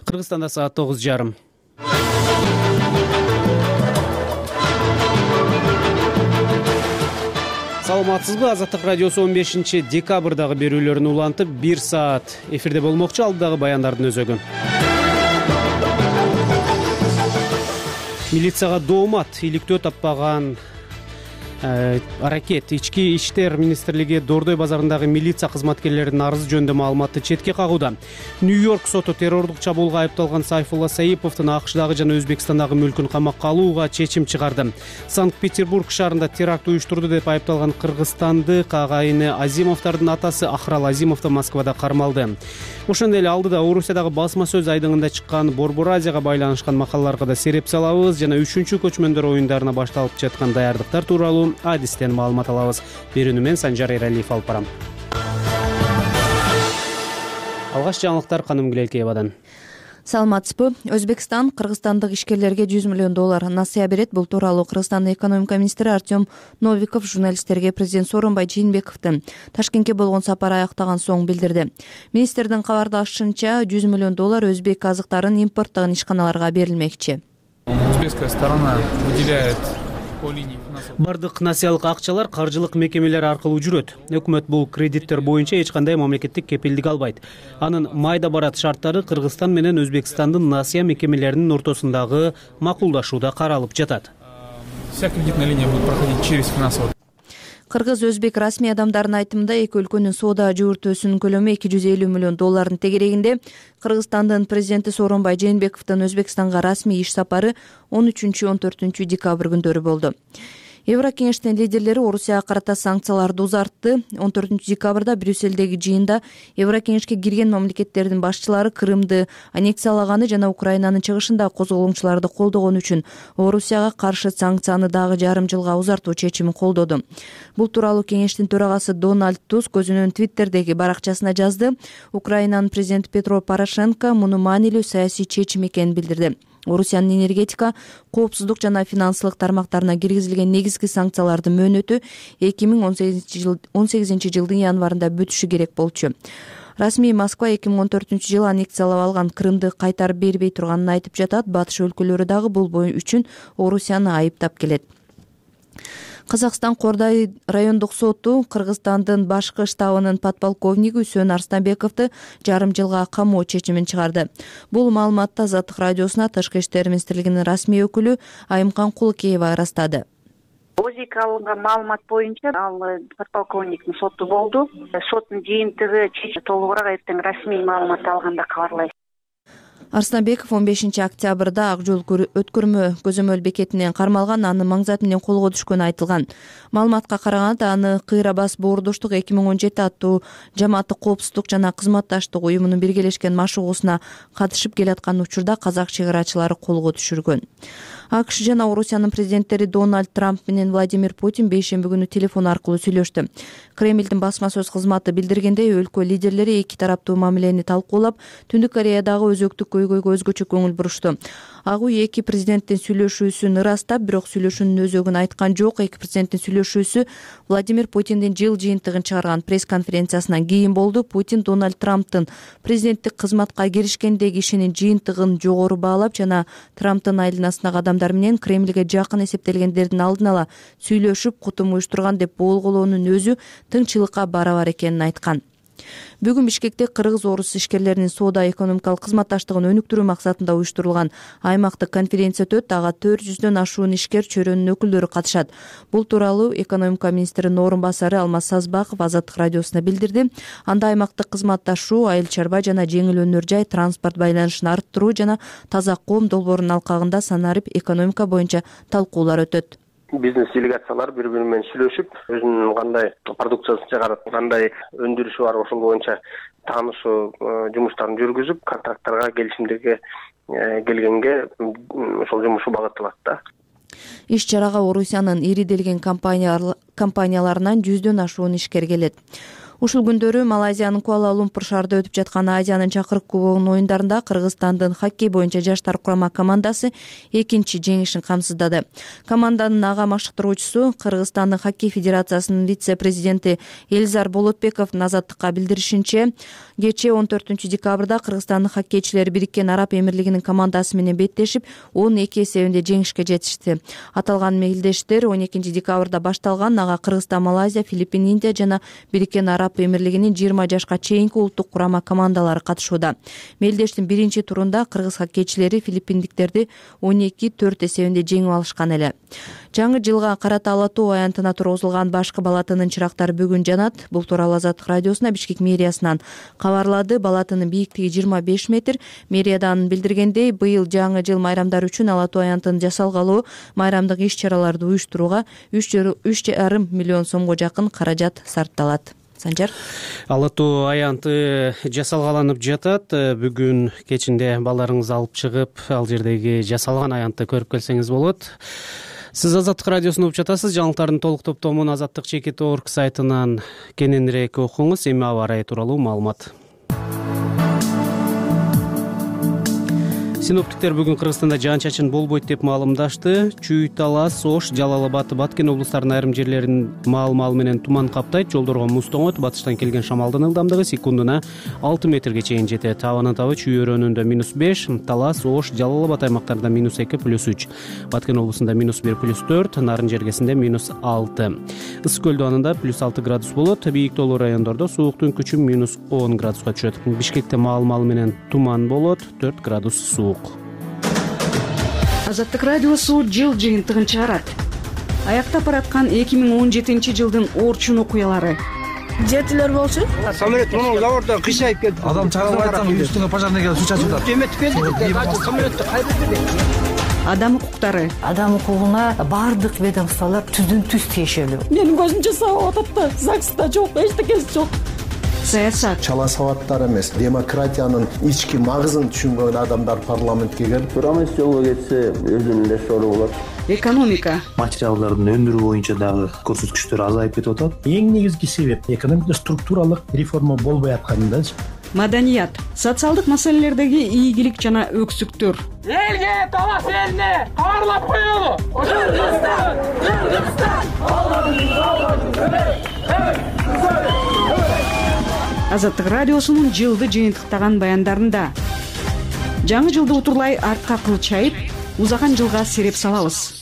Кыргызстанда саат 9:30. Саламатсызбы? Азаттык радиосу 15 декабрдагы берүүлөрүн улантып 1 саат эфирде болмокчу. Алдыдагы баяндардын өзөгү. Милицияга доомат иликтөө таппаган ракет. Ички иштер министрлиги Дордой базарындагы милиция кызматкерлеринин арызы жөнүндө маалыматты четке кагууда. Нью-Йорк соту террордук чабуулга айыпталган Сайфулла Саиповдун АКШдагы жана Өзбекстандагы мүлкүн камакка алууга чечим чыгарды. Санкт-Петербург шаарында теракт уюштурду деп айыпталган кыргызстандык агайыны Азимовдордун атасы Ахрал Азимов да Москвада кармалды. Ошондой эле алдыда Орусиядагы басма сөз айдыңында чыккан Борбор Азияга байланышкан макалаларга да сереп салабыз жана 3-чү көчмөндөр оюндарына башталып жаткан даярдыктар тууралуу адистен маалымат алабыз. Берүүнү мен Санжар Эралиев алып барам. Алгаш жаңылыктар Каным Гүлелкеевадан. Саламатсызбы? Өзбекстан кыргызстандык ишкерлерге $100 миллион насыя берет. Бул тууралуу Кыргызстандын экономика министри Артем Новиков журналисттерге президент Сооронбай Жээнбековдун Ташкентке болгон сапары аяктаган соң билдирди. Министрдин кабардашынча $100 миллион өзбек азыктарын импорттогон ишканаларга берилмекчи. Узбекская сторона выделяет Бардык насыялык акчалар каржылык мекемелер аркылуу жүрөт. Өкмөт бул кредиттер боюнча эч кандай мамлекеттик кепилдик албайт. Анын майда барат шарттары Кыргызстан менен Өзбекстандын насыя мекемелеринин ортосундагы макулдашууда каралып жатат. Вся кредитная линия будет проходить через финансовый. Кыргыз-өзбек расмий адамдардын айтымында эки өлкөнүн соода жүгүртүүсүнүн көлөмү $250 миллион тегерегинде. Кыргызстандын президенти Сооронбай Жээнбековдун Өзбекстанга расмий иш сапары 13-14 декабрь күндөрү болду. Еврокеңештин лидерлери Орусияга карата санкцияларды узартты. 14 декабрда Брюссельдеги жыйында Еврокеңешке кирген мамлекеттердин башчылары Крымды аннексиялаганы жана Украинанын чыгышында козголгончуларды колдогон үчүн Орусияга каршы санкцияны дагы жарым жылга узартуу чечимин колдоду. Бул тууралуу кеңештин төрагасы Дональд Туск өзүнүн Твиттердеги баракчасына жазды. Украинанын президенти Петро Порошенко муну маанилүү саясий чечим экенин билдирди. Орусиянын энергетика, коопсуздук жана финансылык тармактарына киргизилген негизги санкциялардын мөөнөтү 2018 жылдын январында бүтүшү керек болчу. Расмий Москва 2014 жылы аннексиялап алган Крымды кайтарып бербей турганын айтып жатат. Батыш өлкөлөрү дагы бул бою үчүн Орусияны айыптап келет. Казакстан Кордай райондук соту Кыргызстандын башкы штабынын подполковниги Үсөн Арстанбековду жарым жылга камоо чечимин чыгарды. Бул маалыматты Азаттык радиосуна Тышкы иштер министрлигинин расмий өкүлү Айымкан Кулыкеева ырастады. ОЗИК алынган маалымат боюнча ал подполковниктин соту болду. Соттун жыйынтыгы толугураак эртең расмий маалымат алганда кабарлайт. Арстанбеков 15 октябрда Ак жол өткөрмө көзөмөл бекетинен кармалган, анын маңзаты менен колго түшкөнү айтылган. Маалыматка караганда аны Кыйра бас боордоштук 2017 аттуу жамааттык коопсуздук жана кызматташтык уюмунун биргелешкен машыгуусуна катышып келаткан учурда казак чек арачылары колго түшүргөн. АКШ жана Орусиянын президенттери Дональд Трамп менен Владимир Путин бейшемби күнү телефон аркылуу сүйлөштү. Кремлдин басма сөз кызматы билдиргендей, өлкө лидерлери эки тараптуу мамилени талкуулап, Түндүк Кореядагы өзөктүк көйгөйгө өзгөчө көңүл бурушту. Ак үй эки президенттин сүйлөшүүсүн ырастап, бирок сүйлөшүүнүн өзөгүн айткан жок. Эки президенттин сүйлөшүүсү Владимир Путиндин жыл жыйынтыгын чыгарган пресс-конференциясынан кийин болду. Путин Дональд Трамптын президенттик кызматка киришкендеги ишинин жыйынтыгын жогору баалап жана Трамптын айланасындагы адамдар менен Кремлге жакын эсептелгендердин алдын ала сүйлөшүп, кутум уюштурган деп боолголоонун өзү тыңчылыкка барабар экенин айткан. Бүгүн Бишкекте кыргыз-орус ишкерлеринин соода экономикалык кызматташтыгын өнүктүрүү максатында уюштурулган аймактык конференция өтөт. Ага 400дөн ашуун ишкер чөйрөнүн өкүлдөрү катышат. Бул тууралуу экономика министринин орун басары Алмаз Сазбаков Азаттык радиосуна билдирди. Анда аймактык кызматташуу, айыл чарба жана жеңил өнөр жай транспорт байланышын арттыруу жана таза коом долбоорунун алкагында санарип экономика боюнча талкуулар өтөт. Бизнес делегациялар бири-бири менен сүйлөшүп, өзүнүн кандай продукциясын чыгарат, кандай өндүрүшү бар, ошол боюнча таанышуу жумуштарын жүргүзүп, контракттарга, келишимдерге келгенге ошол жумушу багытталат да. Иш-чарага Орусиянын ири делген компанияларынан 100дөн ашуун ишкер келет. Ушул күндөрү Малайзиянын Куала-Лумпур шаарында өтүп жаткан Азиянын чакырык кубогунун оюндарында Кыргызстандын хоккей боюнча жаштар курама командасы экинчи жеңишин камсыздады. Команданын ага машыктыруучусу Кыргызстандын хоккей федерациясынын вице-президенти Элизар Болотбековдун Азаттыкка билдиришинче, кечээ 14 декабрда Кыргызстандын хоккейчилери Бириккен Араб Эмирлигинин командасы менен беттешип 12 эсебинде жеңишке жетишти. Аталган мелдештер 12 декабрда башталган. Ага Кыргызстан, Малайзия, Филиппин, Индия жана Бириккен Араб Эмирлигинин 20 жашка чейинки улуттук курама командалары катышууда. Мелдештин биринчи турунда кыргыз хоккейчилери филиппиндиктерди 12-4 эсебинде жеңип алышкан эле. Жаңы жылга карата Ала Тоо аянтына тургузулган башкы балатынын чырактары бүгүн жанат. Бул тууралуу Азаттык радиосуна Бишкек мэриясынан кабарлады. Балатынын бийиктиги 25 метр. Мэриядан билдиргендей, быйыл жаңы жыл майрамдары үчүн Ала Тоо аянтын жасалгалуу майрамдык иш-чараларды уюштурууга 3,5 миллион сомго жакын каражат сарпталат. Санжар. Ала Тоо аянты жасалгаланып жатат. Бүгүн кечинде балдарыңызды алып чыгып, ал жердеги жасалган аянтты көрүп келсеңиз болот. Сиз Азаттык радиосун угуп жатасыз. Жаңылыктардын толук топтомун azattik.org сайтынан кененирээк окуңуз. Эми аба ырайы тууралуу маалымат. Синоптиктер бүгүн Кыргызстанда жаан-чачын болбойт деп маалымдашты. Чүй, Талас, Ош, Жалал Абад, Баткен облустарынын айрым жерлерин маал-маал менен туман каптайт. Жолдорго муз тоңот. Батыштан келген шамалдын ылдамдыгы секундуна 6 метрге чейин жетет. Табанын табы Чүй өрөөнүндө -5, Талас, Ош, Жалал Абад аймактарында -2, +3. Баткен облусунда -1, +4, Нарын жергесинде -6. Ысык көл дубанында +6 градус болот. Бийик тоолуу райондордо сууктун күчү -10 градуска түшөт. Бишкекте маал-маал менен туман болот, 4 градус суук. Азаттык радиосу жыл жыйынтыгын чыгарат. Аяктап бараткан 2017 жылдын орчун окуялары. Жетилер болчу. Самолет муну заводдон кыйшайып келди. Адам чыгарып айтсам, үстүнө пожарный келип суу чачып атат. Эметип келди. Самолетту кайдырды. Адам укуктары. Адам укугуна бардык ведомстволор түздөн-түз тиешелүү. Менин көзүмчө сабап атат да, ЗАГСта жок, эчтекеси жок. Саясат. Чала сабаттар эмес, демократиянын ички магызын түшүнгөн адамдар парламентке келип, Турамес жолго кетсе өзүнүн эле сору болот. Экономика. Материалдардын өндүрүү боюнча дагы көрсөткүчтөр азайып кетип атат. Эң негизги себеп экономикада структуралык реформа болбой атканында. Маданият. Социалдык маселелердеги ийгилик жана өксүктөр. Элге, Талас элине кабарлап коелу. Азаттык радиосунун жылды жыйынтыктаган баяндарында жаңы жылды утурлай артка кылчайып, узаган жылга сереп салабыз.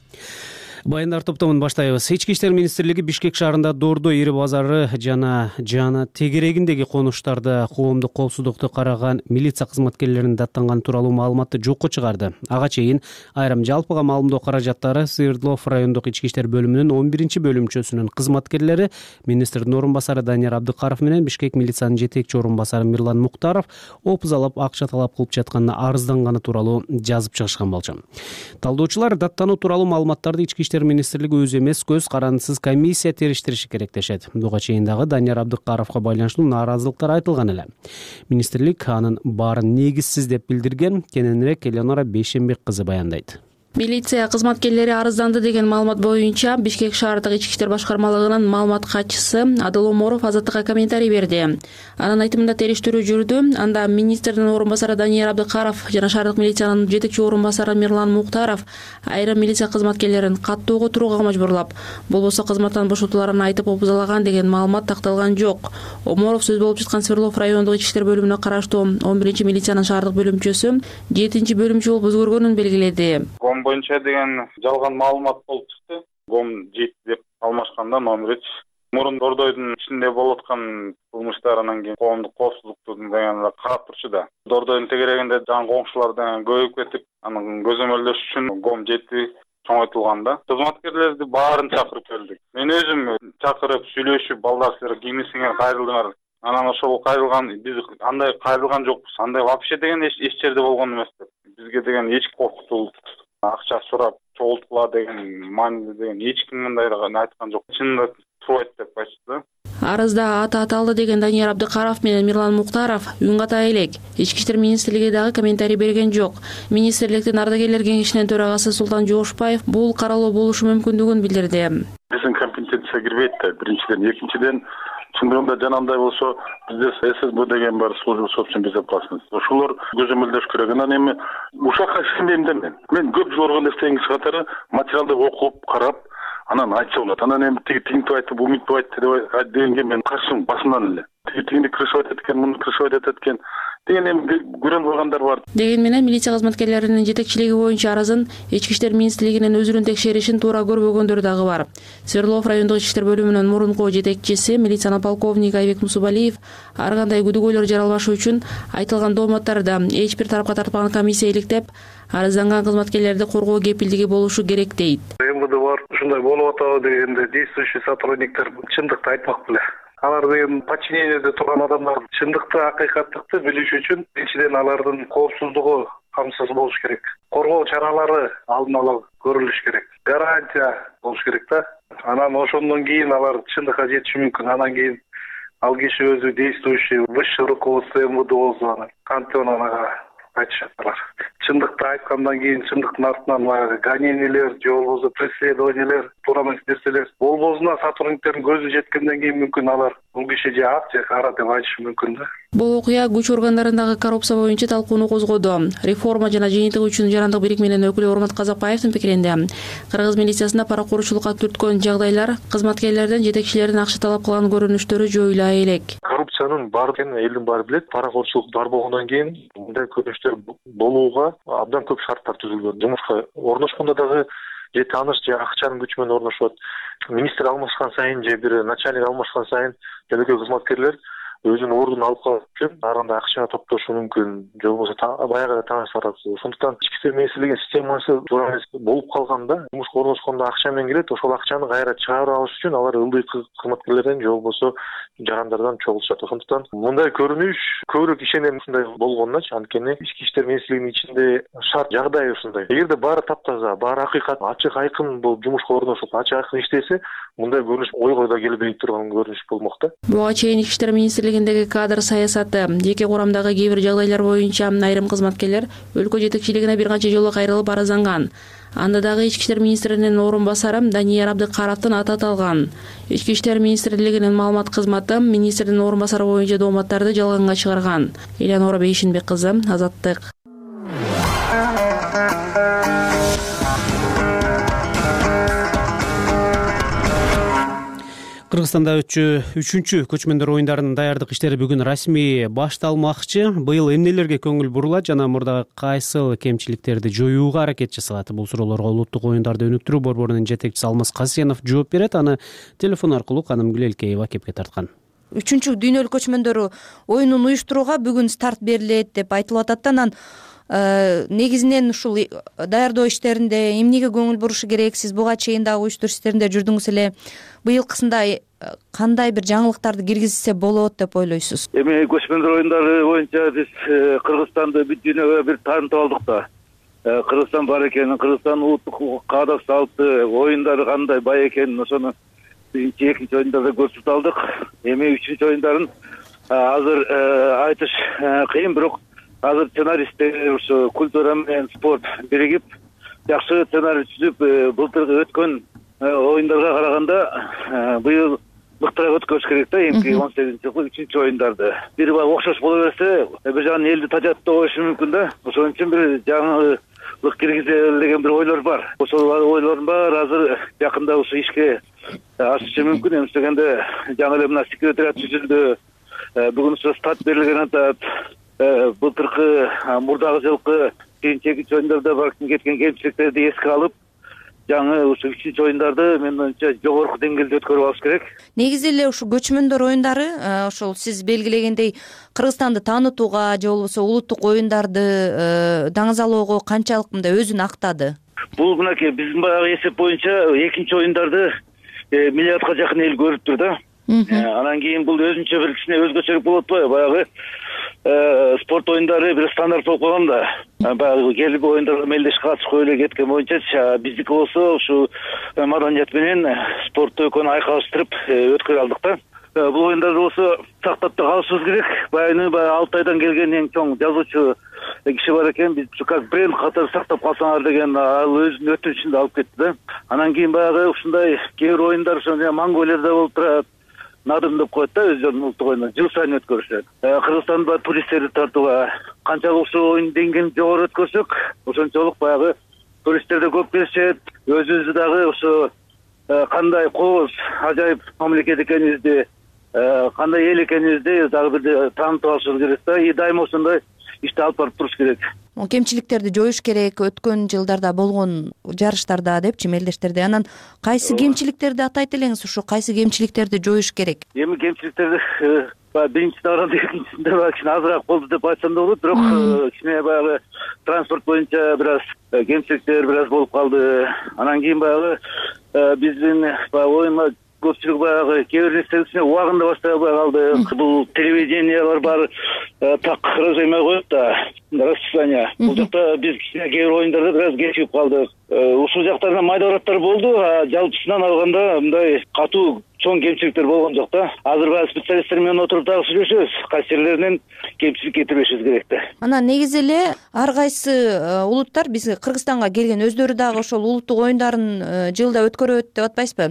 Баяндар топтомун баштайбыз. Ички иштер министрлиги Бишкек шаарында Дордо ири базары жана тегерегиндеги конуштарда коомдук коопсуздукту караган милиция кызматкерлеринин даттанганы тууралуу маалыматты жокко чыгарды. Ага чейин айрым жалпыга маалымдоо каражаттары Свердлов райондук ички иштер бөлүмүнүн 11 бөлүмчөсүнүн кызматкерлери министрдин орун басары Данияр Абдыкаров менен Бишкек милициянын жетекчи орун басары Мирлан Муктаров опузалап акча талап кылып жатканына арызданганы тууралуу жазып чыгышкан болчу. Талдоочулар даттануу тууралуу маалыматтарды ички иштер министрлиги өзү эмес, көз карандысыз комиссия териштириши керек дешет. Буга чейин дагы Данияр Абдыкаровго байланыштуу нааразылыктар айтылган эле. Министрлик анын баарын негизсиз деп билдирген. Кененирээк Элеонора Бейшембек кызы баяндайт. Милиция кызматкерлери арызданды деген маалымат боюнча Бишкек шаардык ички иштер башкармалыгынын маалымат катчысы Адыл Оморов Азаттыкка комментарий берди. Анын айтымында териштирүү жүрдү. Анда министрдин орун басары Данияр Абдыкаров жана шаардык милициянын жетекчи орун басары Мирлан Муктаров айрым милиция кызматкерлерин каттоого турууга мажбурлап, болбосо кызматтан бошотууларын айтып опузалаган деген маалымат такталган жок. Оморов сөз болуп жаткан Свердлов райондук ички иштер бөлүмүнө караштуу 11 милициянын шаардык бөлүмчөсү 7 бөлүмчө болуп өзгөргөнүн белгиледи. Боюнча деген жалган маалымат болуп чыкты. Гом жейт деп алмашканда номер 3. Мурун Дордойдун ичинде болуп аткан кылмыштарынан кийин коомдук коопсуздукту деген карап турчу да. Дордойдун тегерегинде жан коңшулар деген көбөйүп кетип, анын көзөмөлдөш үчүн гом жети чоңойтулганда кызматкерлерди баарын чакырып келдик. Мен өзүм чакырып сүйлөшүп, балдар силер кийимиңер кайрылдыңар. Анан ошол кайрылган биз андай кайрылган жокпуз. Андай вообще деген эч жерде болгон эмес деп. Бизге деген эч коркутуу акча сурап чогулткула деген мааниде деген эч ким мындай айткан жок. Чынында турбайт деп айтты. Арызда аты аталды деген Данияр Абдыкаров менен Мирлан Муктаров үн ката элек. Ички иштер министрлиги дагы комментарий берген жок. Министрликтин ардагерлер кеңешинин төрагасы Султан Жоошбаев бул каралуу болушу мүмкүндүгүн билдирди. Биздин компетенцияга кирбейт да. Биринчиден, экинчиден чындыгында жанагындай болсо бизде ССБ деген бар, служба собственной безопасности. Ошолор көзөмөлдөш керек. Анан эми ушакка ишенбейм да мен көп жыл орган эстегенчи катары материалды окуп, карап, анан айтса болот. Анан эми тигинтип айтып, уминтип айтты дегенге мен каршымын башынан эле. Тигини крышевать эткен, муну крышевать эткен деген эми көрөнүп калгандар бар. Деген менен милиция кызматкерлеринин жетекчилиги боюнча арызын Ички иштер министрлигинин өзүнүн текшеришин туура көрбөгөндөр дагы бар. Свердлов райондук ички иштер бөлүмүнүн мурунку жетекчиси милициянын полковниги Айбек Мусубалиев ар кандай күдүгөйлөр жаралбашы үчүн айтылган дооматтарды эч бир тарапка тартпаган комиссия иликтеп, арызданган кызматкерлерди коргоо кепилдиги болушу керек дейт. МВД бар, ушундай болуп атабы дегенде действующий сотрудниктер чындыкты айтмак беле. Алар деген подчинениеде турган адамдар чындыкты, акыйкаттыкты билиш үчүн биринчиден алардын коопсуздугу камсыз болуш керек. Коргоо чаралары алдын ала көрүлүш керек. Гарантия болуш керек да. Анан ошондон кийин алар чындыкка жетиши мүмкүн. Анан кийин ал киши өзү действующий высшее руководство МВД болсо анан кантип ага айтышат. Чындыкты айткандан кийин чындыктын артынан гонениялер же болбосо преследованиялер, туура эмес нерселер болбосуна сотрудниктердин көзү жеткенден кийин мүмкүн алар бул киши же ак же кара деп айтышы мүмкүн да. Бул окуя күч органдарындагы коррупция боюнча талкууну козгоду. Реформа жана жыйынтык үчүн жарандык бирикменин өкүлү Урмат Казакбаевдин пикиринде кыргыз милициясында паракурчулукка түрткөн жагдайлар кызматкерлерден жетекчилердин акча талап кылган көрүнүштөрү жоюла элек. Коррупциянын бар экенин элдин баары билет. Паракурчулук бар болгондон кийин мындай көрүнүштөр болууга абдан көп шарттар түзүлгөн. Жумушка орношкондо дагы же тааныш же акчанын күчү менен орношот. Министр алмашкан сайын же бир начальник алмашкан сайын жөнөкөй кызматкерлер өзүнүн ордун алып калыш үчүн ар кандай акча топтошу мүмкүн, же болбосо баягы тааныш аракчы. Ошондуктан ички иштер министрлигинин системасы туура эмес болуп калганда, жумушка орношкондо акча менен келет, ошол акчаны кайра чыгарып алыш үчүн алар ылдый кызматкерлерден же болбосо жарандардан чогулушат. Ошондуктан мындай көрүнүш көбүрөөк ишенем ушундай болгонуначы, анткени ички иштер министрлигинин ичинде шарт жагдай ушундай. Эгерде баары таптаза, баары акыйкат, ачык айкын болуп жумушка орношуп, ачык айкын иштесе, мындай көрүнүш ойго да келбей турган көрүнүш болмок да. Буга чейин ички иштер министрлигиндеги кадр саясаты, жеке курамдагы кээ бир жагдайлар боюнча айрым кызматкерлер өлкө жетекчилигине бир канча жолу кайрылып арызданган. Анда дагы ички иштер министринин орун басары Данияр Абдыкаровдун аты аталган. Ички иштер министрлигинин маалымат кызматы министрдин орун басары боюнча дооматтарды жалганга чыгарган. Элянора Бейшинбек кызы, Азаттык. Кыргызстанда өтчү 3-чү көчмөндөр оюндарынын даярдык иштери бүгүн расмий башталмакчы. Быйыл эмнелерге көңүл бурулат жана мурда кайсыл кемчиликтерди жоюуга аракет жасалат? Бул суроолорго улуттук оюндарды өнүктүрүү борборунун жетекчиси Алмаз Касенов жооп берет. Аны телефон аркылуу Канымгүл Элкеева кепке тарткан. 3-чү дүйнөлүк көчмөндөр оюнун уюштурууга бүгүн старт берилет деп айтылып атат. Анан негизинен ушул даярдоо иштеринде эмнеге көңүл бурушу керек? Сиз буга чейин дагы уюштуруш иштеринде жүрдүңүз эле. Быйылкысында кандай бир жаңылыктарды киргизсе болот деп ойлойсуз? Эми көчмөндөр оюндары боюнча биз Кыргызстанды бүт дүйнөгө бир таанытып алдык да. Кыргызстан бар экенин, Кыргызстан улуттук каада салты, оюндары кандай бай экенин ошону биринчи, экинчи оюндарда көрсөтүп алдык. Эми 3-чү оюндарын азыр айтыш кыйын, бирок азыр сценаристтер ушу культура менен спорт биригип жакшы сценарий түзүп, былтыркы өткөн оюндарга караганда быйыл мыктыраак өткөрүш керек да. Эми 18-жылкы 3-чү оюндарды бир окшош боло берсе, бир жагынан элди тажаттоо коюшу мүмкүн да. Ошон үчүн бир жаңылык киргизели деген бир ойлор бар. Ошол ойлордун баары азыр жакында ушу ишке ашышы мүмкүн. Эми дегенде жаңы эле мына секретариат түзүлдү. Бүгүн ушу старт берилген атат. Былтыркы мурдагы жылкы 2-чү оюндарда бар кеткен кемчиликтерди эске алып, жаңы ушу 3-чү оюндарды мен оюмча жогорку деңгээлде өткөрүп алыш керек. Негизи эле ушу көчмөндөр оюндары ошол сиз белгилегендей Кыргызстанды таанытууга же болбосо улуттук оюндарды даңазалоого канчалык мындай өзүн актады? Бул мынакей биздин баягы эсеп боюнча 2-чү оюндарды миллиардка жакын эл көрүптүр да. Анан кийин бул өзүнчө бир кичине өзгөчөлүк болуп атпайбы? Баягы спорт оюндары бир стандарт болуп калган да. Баягы келип оюндарга мелдешке катышкы эле кеткен боюнча биздики болсо ушу маданият менен спортту экөөнү айкалыштырып өткөрө алдык да. Бул оюндарды болсо сактап да калышыбыз керек. Баягы Алтайдан келген эң чоң жазуучу киши бар экен. Биз как бренд катары сактап калсаңар деген ал өзүнүн өтүнүчүн да алып кетти да. Анан кийин баягы ушундай кээ бир оюндар ошо Монголияда болуп турат. надым деп коет да өздөрүнүн улуттук оюнун жыл сайын өткөрүшөт. Кыргызстанда туристтерди тартууга канчалык ушул оюн деңгээлин жогору өткөрсөк, ошончолук баягы туристтер да көп келишет. Өзүбүз дагы ушу кандай кооз ажайып мамлекет экенибизди, кандай эл экенибизди дагы бир таанытып алышыбыз керек да. И дайыма ошондой ишти алып барып туруш керек. Кемчиликтерди жоюш керек, өткөн жылдарда болгон жарыштарда депчи мелдештерде. Анан кайсы кемчиликтерди атайт элеңиз, ушу кайсы кемчиликтерди жоюш керек? Эми кемчиликтерди биринчи давранда, экинчисинде кичине азыраак болду деп айтсам да болот, бирок кичине баягы транспорт боюнча бир аз кемчиликтер бир аз болуп калды. Анан кийин баягы биздин баягы оюнга көпчүлүк баягы кээ бир нерселерди убагында баштабай калды. Бул телевидениялар бар так разоймой коет да расписание. Бул жакта биз кичине кээ бир оюндарда бир аз кечигип калдык. Ушул жактарда майда бараттар болду, а жалпысынан алганда мындай катуу чоң кемчиликтер болгон жок да. Азыр баягы специалисттер менен отуруп дагы сүйлөшөбүз, кайсы жерлеринен кемчилик кетирбешибиз керек да. Анан негизи эле ар кайсы улуттар биз Кыргызстанга келген өздөрү дагы ошол улуттук оюндарын жылда өткөрөт деп атпайсызбы?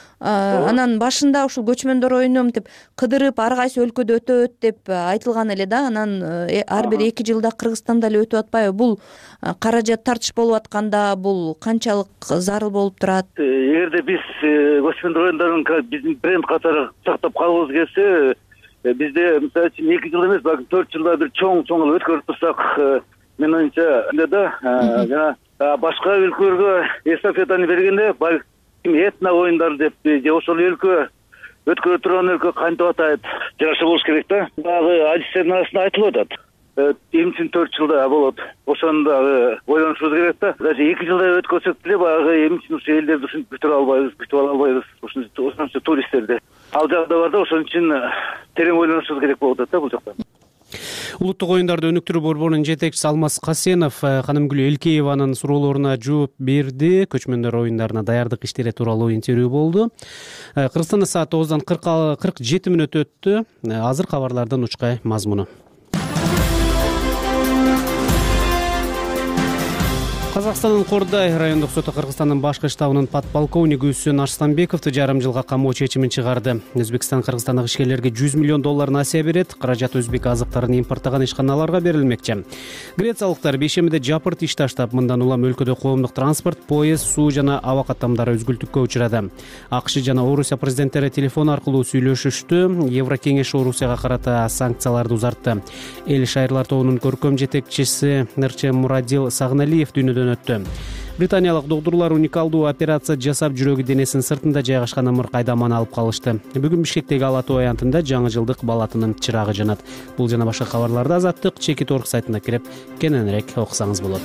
Анан башында ушул көчмөндөр оюну мынтип кыдырып ар кайсы өлкөдө өтөт деп айтылган эле да. Анан ар бир 2 жылда Кыргызстанда эле өтүп атпайбы? Бул каражат тартыш болуп атканда бул канчалык зарыл болуп турат? Эгерде биз көчмөндөр оюндарын биздин бренд катары сактап калгыбыз келсе, бизде мисалы үчүн 2 жыл эмес, балким 4 жылда бир чоң өткөрүп турсак, мен оюмча да жана башка өлкөлөргө эстафетаны бергенде этно оюндар деп же ошол өлкө өткөрө турган өлкө кантип атайт, жараша болуш керек да. Дагы адистердин арасында айтылып атат. Эми үчүн 4 жылда болот. Ошону дагы ойлонушубуз керек да. Даже 2 жылда өткөрсөк деле баягы эми үчүн ушул элдерди күтүп ала албайбыз, ошончо туристтерди. Ал жагда бар да, ошон үчүн терең ойлонушубуз керек болуп атат да бул жакта. Улуттук оюндарды өнүктүрүү борборунун жетекчиси Алмаз Касенов Канымгүл Элкееванын суроолоруна жооп берди. Көчмөндөр оюндарына даярдык иштери тууралуу интервью болду. Кыргызстанда саат 9:47 өттү. Азыр кабарлардын учкай мазмуну. Казакстандын Кордай райондук соту Кыргызстандын башкы штабынын подполковниги Үсөн Арстанбековду жарым жылга камоо чечимин чыгарды. Өзбекстан Кыргызстандагы ишкерлерге $100 миллион насыя берет. Каражат өзбек азыктарын импорттаган ишканаларга берилмекчи. Грециялыктар бейшембиде жапырт иш таштап, мындан улам өлкөдө коомдук транспорт, поезд, суу жана аба каттамдары үзгүлтүккө учурады. АКШ жана Орусия президенттери телефон аркылуу сүйлөшүштү. Еврокеңеш Орусияга карата санкцияларды узартты. Эл шайырлар тобунун көркөм жетекчиси Нырче Мурадил Сагналиев дүйнөдөн өттү. Британиялык доктурлар уникалдуу операция жасап жүрөгү денесинин сыртында жайгашкан ымырк айдаманы алып калышты. Бүгүн Бишкектеги Ала Тоо аянтында жаңы жылдык балатынын чырагы жанат. Бул жана башка кабарларды Азаттык Чекит.org сайтына кирип кененирээк окусаңыз болот.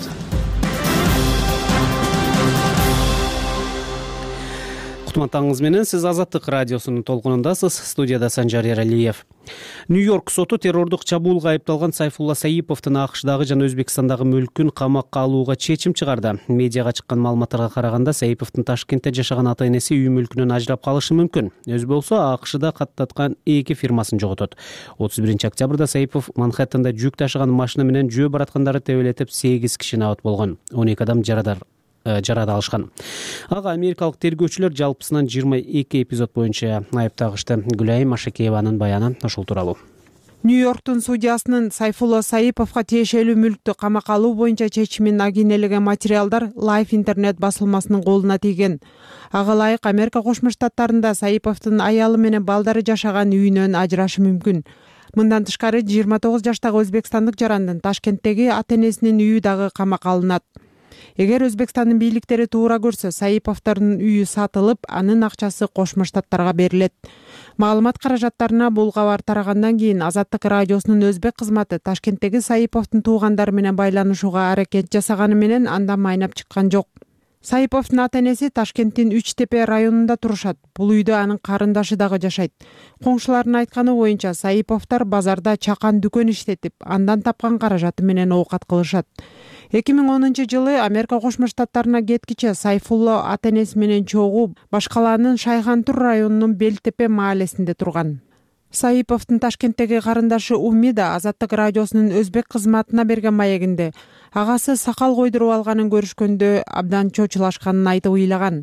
Кутман менен сиз Азаттык радиосунун толкунундасыз. Студияда Санжар Эралиев. Нью-Йорк соту террордук чабуулга айыпталган Сайфулла Саиповдун АКШдагы жана Өзбекстандагы мүлкүн камакка алууга чечим чыгарды. Медиага чыккан маалыматтарга караганда Саиповдун Ташкентте жашаган ата-энеси үй мүлкүнөн ажырап калышы мүмкүн. Өз болсо АКШда каттаткан 2 фирмасын жоготот. 31-октябрда Саипов Манхэттенда жүк ташыган машина менен жөө бараткандары тебелетип 8 киши абат болгон. 12 адам жарада алышкан. Ага америкалык тергөөчүлөр жалпысынан 22 эпизод боюнча айыптагышты. Гүлайым Ашакееванын баяны ошол тууралуу. Нью-Йорктун судьясынын Сайфулла Саиповго тиешелүү мүлктү камакка алуу боюнча чечимин агинелеген материалдар Life интернет басылмасынын колуна тийген. Ага ылайык Америка Кошмо Штаттарында Саиповдун аялы менен балдары жашаган үйүнөн ажырашы мүмкүн. Мындан тышкары 29 жаштагы өзбекстандык жарандын Ташкенттеги ата-энесинин үйү дагы камакка алынат. Эгер Өзбекстандын бийликтери туура көрсө, Саиповдордун үйү сатылып, анын акчасы Кошмо Штаттарга берилет. Маалымат каражаттарына бул кабар тарагандан кийин Азаттык радиосунун өзбек кызматы Ташкенттеги Саиповдун туугандары менен байланышууга аракет жасаганы менен андан майнап чыккан жок. Саиповдун ата-энеси Ташкенттин Үч Тепе районунда турушат. Бул үйдө анын карындашы дагы жашайт. Коңшулардын айтканы боюнча Саиповдор базарда чакан дүкөн иштетип, андан тапкан каражаты менен оокат кылышат. 2010-жылы Америка Кошмо Штаттарына кеткиче Сайфулла ата-энеси менен чогуу Башкаланын Шайхантур районунун Белтепе маалесинде турган. Саиповдун Ташкенттеги карындашы Умида Азаттык радиосунун өзбек кызматына берген маегинде агасы сакал койдуруп алганын көрүшкөндө абдан чочулашканын айтып ыйлаган.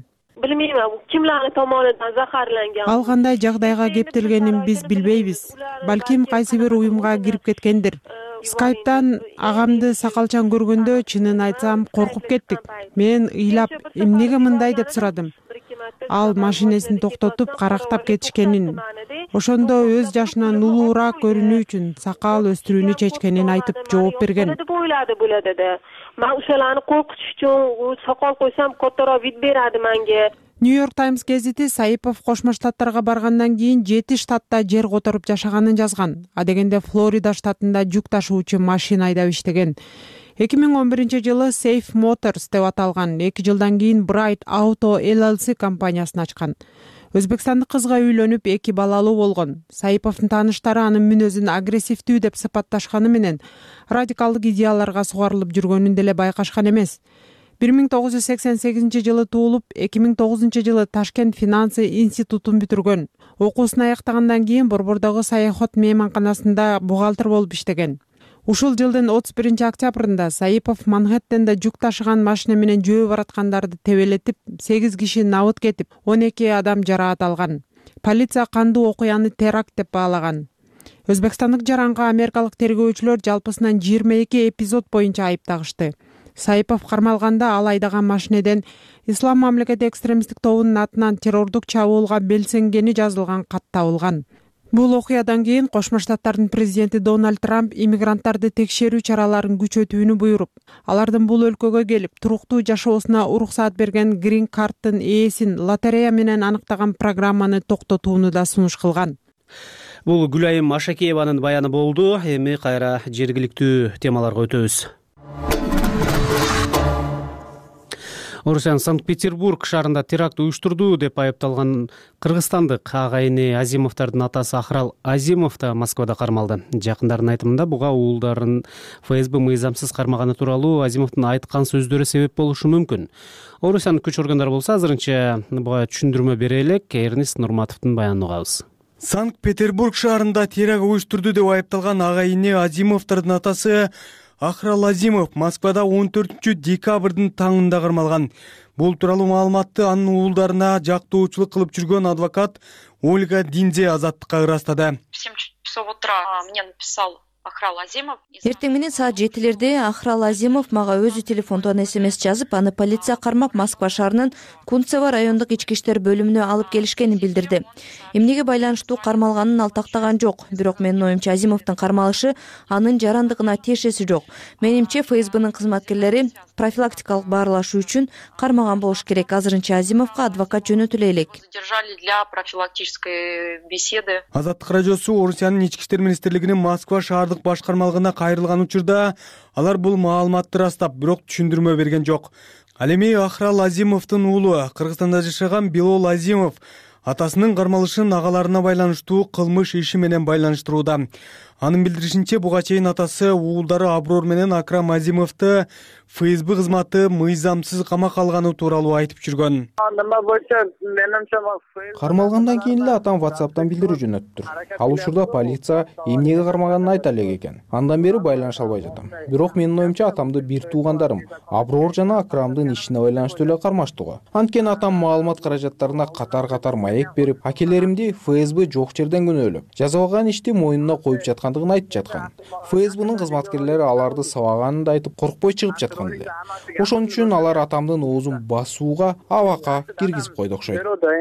bilmayman kimlarni tomonidan zaharlangan. Ал кандай жагдайга кептелгенин биз билбейбиз. Балким кайсы бир уюмга кирип кеткендир. Скайптан агамды сакалчан көргөндө чынын айтсам коркуп кеттик. Мен ыйлап эмнеге мындай деп сурадым. Ал машинесин токтотуп карактап кетишкенин, ошондо өз жашынан улуураак көрүнүү үчүн сакал өстүрүүнү чечкенин айтып жооп берген. Мен ошоларны коркутуш үчүн сакал койсом которо вид берadi menga. Нью-Йорк Таймс гезити Саипов Кошмо Штаттарга баргандан кийин 7 штатта жер которуп жашаганын жазган. Адегенде Флорида штатында жүк ташуучу машина айдап иштеген. 2011-жылы Safe Motors деп аталган 2 жылдан кийин Bright Auto LLC компаниясын ачкан. Өзбекстандык кызга үйлөнүп 2 балалуу болгон. Саиповдун тааныштары анын мүнөзүн агрессивдүү деп сыпатташканы менен радикалдык идеяларга сугарылып жүргөнүн деле байкашкан эмес. 1988-жылы туулуп, 2009-жылы Ташкент финансы институтун бүтүргөн. Окуусун аяктагандан кийин Борбордогу саяхат мейманканасында бухгалтер болуп иштеген. Ушул жылдын 31-октябрында Саипов Манхэттенде жүк ташыган машина менен жөө бараткандарды тебелетип, 8 киши набыт кетип, 12 адам жараат алган. Полиция кандуу окуяны теракт деп баалаган. Өзбекстандык жаранга америкалык тергөөчүлөр жалпысынан 22 эпизод боюнча айыптагышты. Саипов кармалганда ал айдаган машинеден Ислам мамлекети экстремисттик тобунун атынан террордук чабуулга белсенгени жазылган кат табылган. Бул окуядан кийин Кошмо Штаттардын президенти Дональд Трамп иммигранттарды текшерүү чараларын күчөтүүнү буйруп, алардын бул өлкөгө келип туруктуу жашоосуна уруксаат берген грин карттын ээсин лотерея менен аныктаган программаны токтотууну да сунуш кылган. Бул Гүлайым Ашакееванын баяны болду. Эми кайра жергиликтүү темаларга өтөбүз. Орусиянын Санкт-Петербург шаарында теракт уюштурду деп айыпталган кыргызстандык агайыны Азимовдордун атасы Ахрал Азимов да Москвада кармалды. Жакындардын айтымында буга уулдарын ФСБ мыйзамсыз кармаганы тууралуу Азимовдун айткан сөздөрү себеп болушу мүмкүн. Орусиянын күч органдары болсо азырынча буга түшүндүрмө бере элек. Эрнис Нурматовдун баянын угабыз. Санкт-Петербург шаарында теракт уюштурду деп айыпталган агайыны Азимовдордун атасы Ахрал Азимов Москвада 14-декабрдын таңында кармалган. Бул тууралуу маалыматты анын уулдарына жактоочулук кылып жүргөн адвокат Ольга Динзе Азаттыкка ырастады. В 7 часов утра мне написал Ахрал Азимов. Эртең менен саат 7-лерде Ахрал Азимов мага өзү телефондон СМС жазып, аны полиция кармап Москва шаарынын Кунцево райондук ички иштер бөлүмүнө алып келишкенин билдирди. Эмнеге байланыштуу кармалганын ал тактаган жок. Бирок менин оюмча Азимовдун кармалышы анын жарандыгына тиешеси жок. Менимче ФСБнын кызматкерлери профилактикалык баарлашуу үчүн кармаган болуш керек. Азырынча Азимовго адвокат жөнөтүлө элек. Задержали для профилактической беседы. Азаттык радиосу Орусиянын ички иштер министрлигинин Москва шаардык башкармалыгына кайрылган учурда алар бул маалыматты ырастап, бирок түшүндүрмө берген жок. Ал эми Ахрал Азимовдун уулу Кыргызстанда жашаган Билол Азимов атасынын кармалышын агаларына байланыштуу кылмыш иши менен байланыштырууда. Анын билдиришинче, буга чейин атасы уулдары Аброр менен Акрам Азимовду ФСБ кызматы мыйзамсыз камакка алганы тууралуу айтып жүргөн. Кармалгандан кийин эле атам WhatsApp'тан билдирүү жөнөттүр. Ал учурда полиция эмнеге кармаганын айта элек экен. Андан бери байланыша албай жатам. Бирок менин оюмча атамды бир туугандарым Аброр жана Акрамдын ишине байланыштуу эле кармаштыгы. Анткени атам маалымат каражаттарына катар-катар маек берип, акелеримди ФСБ жок жерден күнөөлөп, жазалган ишти мойнуна коюп жаткандыгын айтып жаткан. ФСБнын кызматкерлери аларды сабаганын да айтып, коркпой чыгып жаткан эле. Ошон үчүн алар атамдын оозун басууга абакка киргизип койду окшойт.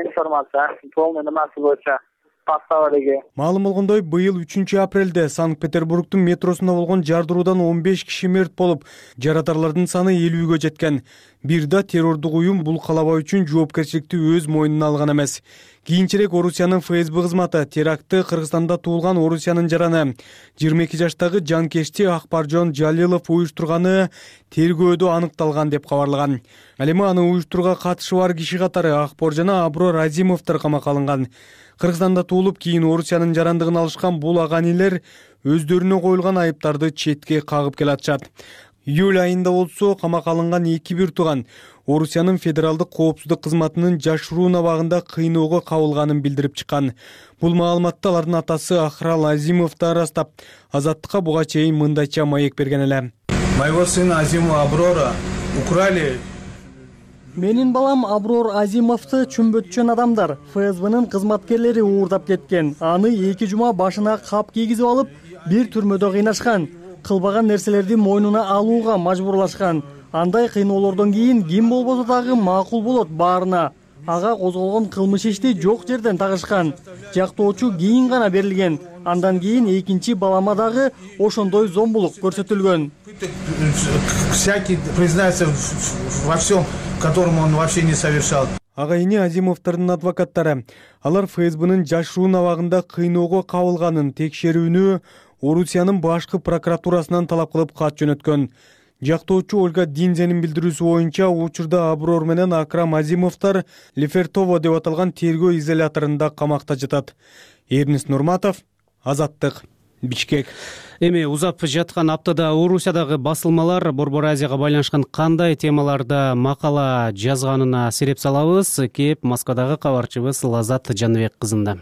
Маалым болгондой, быйыл 3-апрелде Санкт-Петербургдун метросунда болгон жардыруудан 15 киши мерт болуп, жаратарлардын саны 50-гө жеткен. Бир да террордук уюм бул калабаа үчүн жоопкерчиликти өз мойнуна алган эмес. Кийинчерээк Орусиянын ФСБ кызматы терактты Кыргызстанда туулган Орусиянын жараны 22 жаштагы жанкечти Акбаржон Жалилов уюштурганы тергөөдө аныкталган деп кабарлаган. Ал эми аны уюштурууга катышы бар киши катары Акбор жана Аброр Азимовдор камакка алынган. Кыргызстанда туулуп, кийин Орусиянын жарандыгын алышкан бул аганилер өздөрүнө коюлган айыптарды четке кагып келатышат. Июль айында болсо камакка алынган 2 тууган Орусиянын федералдык коопсуздук кызматынын жашыруу абагында кыйноого кабылганын билдирип чыккан. Бул маалыматты алардын атасы Ахрал Азимов да ырастап, Азаттыкка буга чейин мындайча маек берген эле. Моего сына Азимова Аброра украли Менин балам Аброр Азимовду чүмбөтчөн адамдар ФСБнын кызматкерлери уурдап кеткен. Аны 2 жума башына кап кийгизип алып, бир түрмөдө кыйнашкан. Кылбаган нерселерди мойнуна алууга мажбурлашкан. Андай кыйноолордон кийин ким болбосо дагы макул болот баарына. Ага козголгон кылмыш ишти жок жерден тагышкан. Жактоочу кийин гана берилген. Андан кийин экинчи балама дагы ошондой зомбулук көрсөтүлгөн. Всякий признается во всем, которому он вообще не совершал. Ага эне Азимовдордун адвокаттары алар ФСБнын жашыруун абагында кыйноого кабылганын текшерүүнү Орусиянын башкы прокуратурасынан талап кылып кат жөнөткөн. Жактоочу Ольга Динзенин билдирүүсү боюнча учурда Аброр менен Акрам Азимовдор Лефертово деп аталган тергөө изоляторунда камакта жатат. Эрнест Нурматов, Азаттык, Бишкек. Эми узап жаткан аптада Орусиядагы басылмалар Борбор Азияга байланышкан кандай темаларда макала жазганына сереп салабыз. Кеп Москвадагы кабарчыбыз Лазат Жаныбек кызында.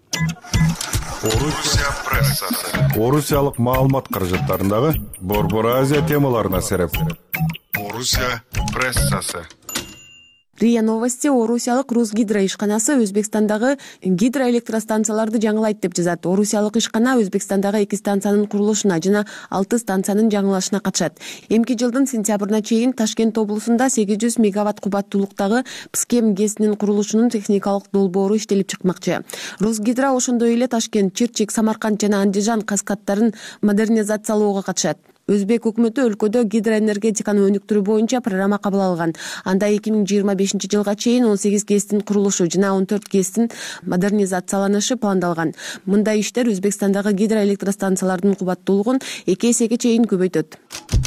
Орусия прессасы. Орусиялык маалымат каражаттарындагы Борбор Азия темаларына сереп. Орусия прессасы. РИА Новости орусиялык Русгидро ишканасы Өзбекстандагы гидроэлектростанцияларды жаңылайт деп жазат. Орусиялык ишкана Өзбекстандагы 2 станциянын курулушуна жана 6 станциянын жаңылашына катышат. Эмки жылдын сентябрына чейин Ташкент облусунда 800 мегаватт кубаттуулуктагы Пскем ГЭСинин курулушунун техникалык долбоору иштелип чыкмакчы. Русгидро ошондой эле Ташкент, Чирчик, Самарканд жана Андижан каскадтарын модернизациялоого катышат. Өзбек өкмөтү өлкөдө гидроэнергетиканы өнүктүрүү боюнча программа кабыл алган. Анда 2025 жылга чейин 18 ГЭСтин курулушу жана 14 ГЭСтин модернизацияланышы пландалган. Мындай иштер Өзбекстандагы гидроэлектростанциялардын кубаттуулугун 2 эсеге чейин көбөйтөт.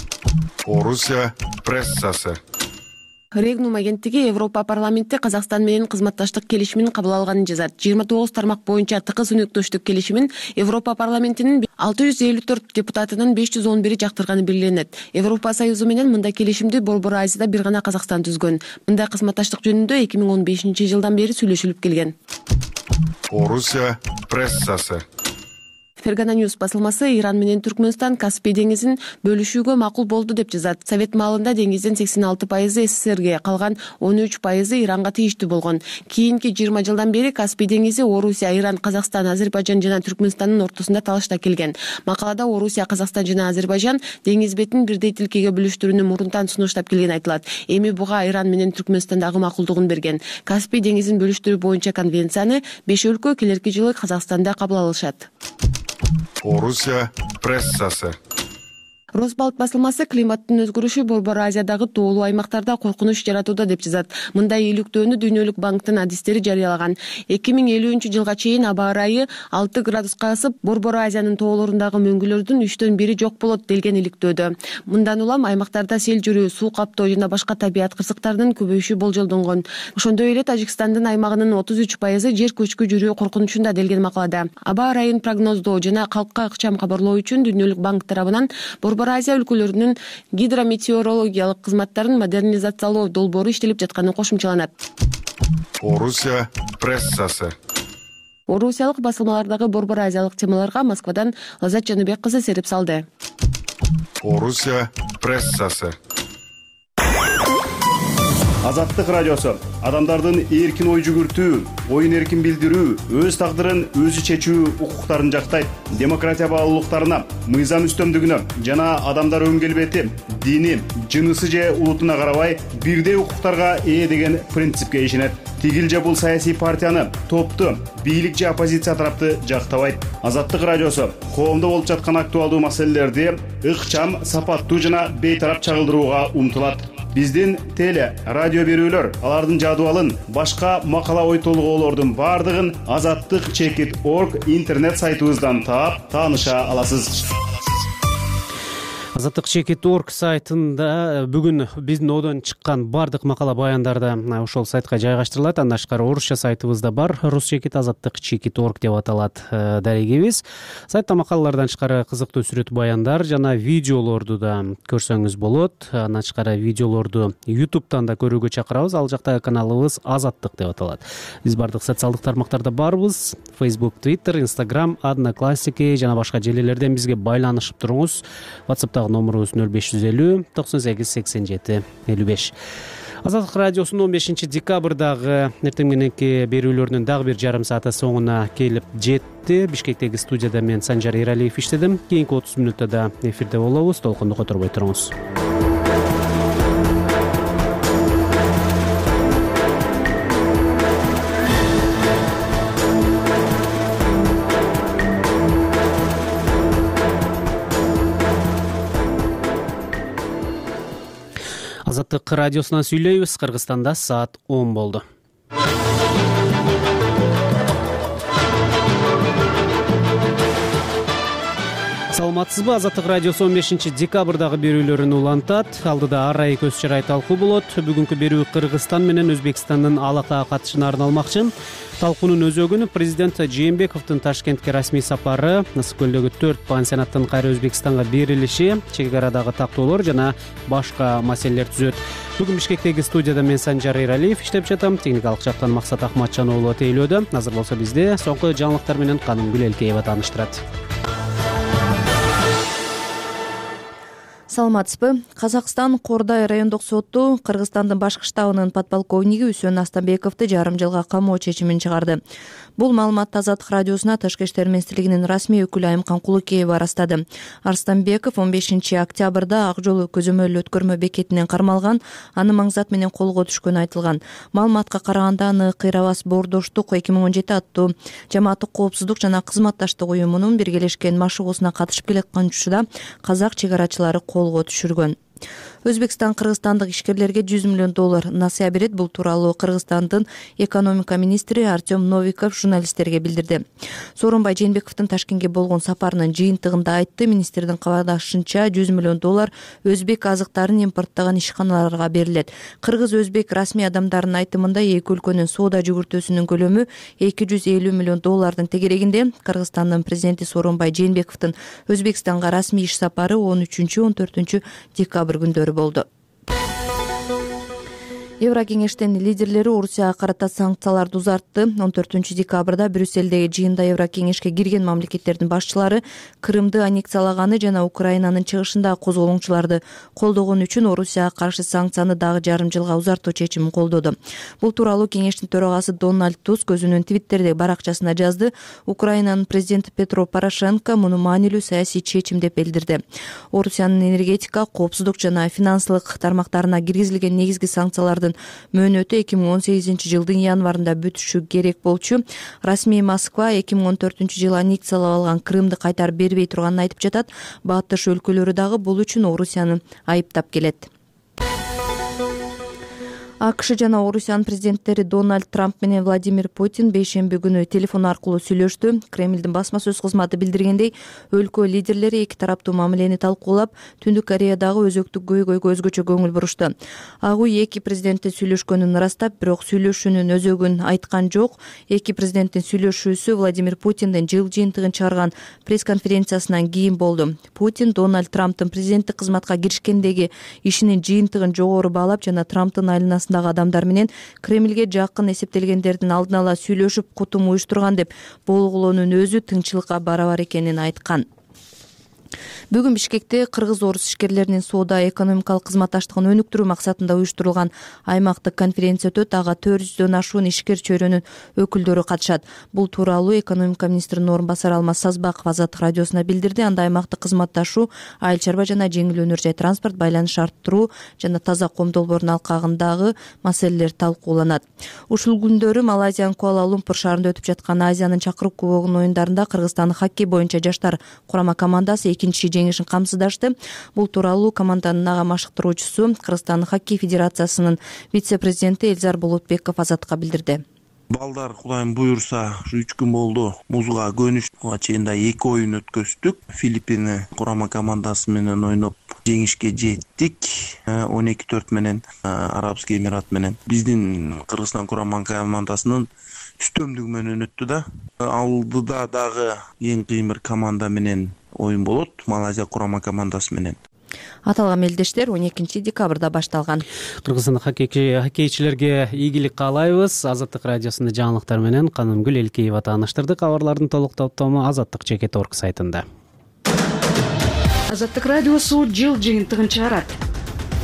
Орусия прессасы. Регнум агенттиги Европа парламенти Казакстан менен кызматташтык келишимин кабыл алганын жазат. 29 тармак боюнча тыкыз өнөктөштүк келишимин Европа парламентинин 654 депутатынын 511 жактырганы белгиленет. Европа Союзу менен мындай келишимди Борбор Азияда бир гана Казакстан түзгөн. Мындай кызматташтык жөнүндө 2015 жылдан бери сүйлөшүлүп келген. Орусия прессасы. Фергана Ньюс басылмасы Иран менен Түркмөнстан Каспий деңизин бөлүшүүгө макул болду деп жазат. Совет маалында деңиздин 86% СССРге, калган 13% Иранга тийиштүү болгон. Кийинки 20 жылдан бери Каспий деңизи Орусия, Иран, Казакстан, Азербайжан жана Түркмөнстандын ортосунда талашта келген. Макалада Орусия, Казакстан жана Азербайжан деңиз бетин бирдей тилкеге бөлүштүрүүнү мурунтан сунуштап келген айтылат. Эми буга Иран менен Түркмөнстандагы макулдугун берген. Каспий деңизин бөлүштүрүү боюнча конвенцияны 5 өлкө келерки жылы Казакстанда кабыл алышат. Орусия прессасы. Росбалт басылмасы климаттын өзгөрүшү Борбор Азиядагы тоолуу аймактарда коркунуч жаратууда деп жазат. Мындай иликтөөнү Дүйнөлүк банктын адистери жарыялаган. 2050 жылга чейин аба ырайы 6 градуска асып, Борбор Азиянын тоолорундагы мөңгүлөрдүн 3төн 1 жок болот делген иликтөөдө. Мындан улам аймактарда сел жүрүү, суу каптоо жана башка табият кырсыктарынын көбөйүшү болжолдонгон. Ошондой эле Тажикстандын аймагынын 33% жер көчкү жүрүү коркунучунда делген макалада. Аба ырайын прогноздоо жана калкка ыкчам кабарлоо үчүн Дүйнөлүк банк тарабынан Борбор Азия өлкөлөрүнүн гидрометеорологиялык кызматтарын модернизациялоо долбоору иштелип жатканы кошумчаланат. Орусия прессасы. Орусиялык басылмалардагы Борбор Азиялык темаларга Москвадан Лазат Жаныбек кызы сереп салды. Орусия прессасы. Азаттык радиосу адамдардын эркин ой жүгүртүү, оюн эркин билдирүү, өз тагдырын өзү чечүү укуктарын жактайт. Демократия баалуулуктарына, мыйзам үстөмдүгүнө жана адамдар өн келбети, дини, жынысы же улутуна карабай бирдей укуктарга ээ деген принципке ишенет. Тигил же бул саясий партияны, топту, бийлик же оппозиция тарапты жактабайт. Азаттык радиосу коомдо болуп жаткан актуалдуу маселелерди ыкчам, сапаттуу жана бейтарап чагылдырууга умтулат. Биздин теле, радио берүүлөр, алардын жадыбалын, башка макала ой толгоолордун бардыгын azattik.org интернет сайтыбыздан таап, тааныша аласыз. azattik.org сайтында бүгүн биздин одон чыккан бардык макала баяндарды ошол сайтка жайгаштырылат. Андан тышкары орусча сайтыбызда бар. azattik.org деп аталат дарегибиз. Сайтта макалалардан тышкары кызыктуу сүрөт баяндар жана видеолорду да көрсөңүз болот. Андан тышкары видеолорду YouTube'дан да көрүүгө чакырабыз. Ал жактагы каналыбыз Азаттык деп аталат. Биз бардык социалдык тармактарда барбыз. Facebook, Twitter, Instagram, Одноклассники жана башка желелерден бизге байланышып туруңуз. WhatsApp'тагы номерубуз 0550 98 87 55. Азаттык радиосунун 15 декабрдагы эртең мененки берүүлөрүнүн дагы бир жарым сааты соңуна келип жетти. Бишкектеги студияда мен Санжар Эралиев иштедим. Кийинки 30 мүнөттө да эфирде болобуз. Толкунду которбой туруңуз. Азаттык радиосунан сүйлөйбүз. Кыргызстанда саат 10 болду. Саламатсызбы? Азаттык радиосу 15 декабрдагы берүүлөрүн улантат. Алдыда ар ай көз чарай талкуу болот. Бүгүнкү берүү Кыргызстан менен Өзбекстандын алакага катышына арналмакчы. Талкуунун өзөгүнү президент Жээнбековдун Ташкентке расмий сапары, Ысык көлдөгү 4 пансионаттын кайра Өзбекстанга берилиши, чек арадагы тактоолор жана башка маселелер түзөт. Бүгүн Бишкектеги студияда мен Санжар Эралиев иштеп жатам. Техникалык жактан Максат Ахматжан уулу тейлөөдө. Азыр болсо бизде соңку жаңылыктар менен Канымгүл Элкеева тааныштырат. Саламатсызбы? Казакстан Кордай райондук соту Кыргызстандын башкы штабынын подполковниги Үсөн Астамбековду жарым жылга камоо чечимин чыгарды. Бул маалыматты Азаттык радиосуна Тышкы иштер министрлигинин расмий өкүлү Айымкан Кулукеева ырастады. Арстанбеков 15 октябрда Ак жол көзөмөл өткөрмө бекетинен кармалган, аны маңзат менен колго түшкөнү айтылган. Маалыматка караганда аны Кыйрабас Боордоштук 2017 аттуу жамааттык коопсуздук жана кызматташтык уюмунун биргелешкен машыгуусуна катышып келаткан учурда казак чек арачылары колго түшүргөн. Өзбекстан кыргызстандык ишкерлерге $100 миллион насыя берет. Бул тууралуу Кыргызстандын экономика министри Артем Новиков журналисттерге билдирди. Сооронбай Жээнбековдун Ташкентке болгон сапарынын жыйынтыгында айтты. Министрдин кабардашынча $100 миллион өзбек азыктарын импорттогон ишканаларга берилет. Кыргыз-өзбек расмий адамдарынын айтымында эки өлкөнүн соода жүгүртүүсүнүн көлөмү $250 миллион тегерегинде. Кыргызстандын президенти Сооронбай Жээнбековдун Өзбекстанга расмий иш сапары 13-14 декабрь күндөрү болду. Еврокеңештин лидерлери Орусияга карата санкцияларды узартты. 14 декабрда Брюсселдеги жыйында Еврокеңешке кирген мамлекеттердин башчылары Крымды аннексиялаганы жана Украинанын чыгышындагы козголоңчуларды колдогон үчүн Орусияга каршы санкцияны дагы жарым жылга узартуу чечимин колдоду. Бул тууралуу кеңештин төрагасы Дональд Туск өзүнүн Твиттердеги баракчасына жазды. Украинанын президенти Петро Порошенко муну маанилүү саясий чечим деп билдирди. Орусиянын энергетика, коопсуздук жана финансылык тармактарына киргизилген негизги санкцияларды мөөнөтү 2018 жылдын январында бүтүшү керек болчу. Расмий Москва 2014 жылы аннексиялап алган Крымды кайтарып бербей турганын айтып жатат. Батыш өлкөлөрү дагы бул үчүн Орусияны айыптап келет. АКШ жана Орусиянын президенттери Дональд Трамп менен Владимир Путин бейшемби күнү телефон аркылуу сүйлөштү. Кремлдин басма сөз кызматы билдиргендей, өлкө лидерлери эки тараптуу мамилени талкуулап, Түндүк Кореядагы өзөктүк көйгөйгө өзгөчө көңүл бурушту. Ак үй эки президенттин сүйлөшкөнүн ырастап, бирок сүйлөшүүнүн өзөгүн айткан жок. Эки президенттин сүйлөшүүсү Владимир Путиндин жыл жыйынтыгын чыгарган пресс-конференциясынан кийин болду. Путин Дональд Трамптын президенттик кызматка киришкендеги ишинин жыйынтыгын жогору баалап жана Трамптын айланасындагы адамдар менен Кремлге жакын эсептелгендердин алдын ала сүйлөшүп кутум уюштурган деп болгулоонун өзү тынччылыкка барабар экенин айткан. Бүгүн Бишкекте кыргыз-орус ишкерлеринин соода экономикалык кызматташтыгын өнүктүрүү максатында уюштурулган аймактык конференция өтөт. Ага 400дөн ашуун ишкер чөйрөнүн өкүлдөрү катышат. Бул тууралуу экономика министринин орун басары Алмаз Сазбаков Азаттык радиосуна билдирди. Анда аймактык кызматташуу, айыл чарба жана жеңил өнөр жай транспорт, байланыш арттыруу жана таза ком долбоорунун алкагындагы маселелер талкууланат. Ушул күндөрү Малайзиянын Куала-Лумпур шаарында өтүп жаткан Азиянын чакырык кубогунун оюндарында Кыргызстандын хоккей боюнча жаштар курама командасы экинчи жеңишин камсыздашты. Бул тууралуу команданын ага машыктыруучусу, Кыргызстандын хоккей федерациясынын вице-президенти Элзар Болотбеков Азаттыкка билдирди. Балдар Кудайым буюрса, 3 күн болду. Музга көнүштү. Чейинде 2 оюн өткөздүк. Филиппин курама командасы менен ойноп жеңишке жеттик. 12-4 менен Арабский Эмират менен. Биздин Кыргызстан курама командасынын үстөмдүгү менен өттү да. Алдыда дагы эң кыйын бир команда менен оюн болот. Малайзия курама командасы менен. Аталган мелдештер 12 декабрда башталган. Кыргызстандык хоккейчилерге ийгилик каалайбыз. Азаттык радиосунда жаңылыктар менен Канымгүл Элкеева тааныштырды. Кабарлардын толук топтому azаттык.org сайтында. Азаттык радиосу жыл жыйынтыгын чыгарат.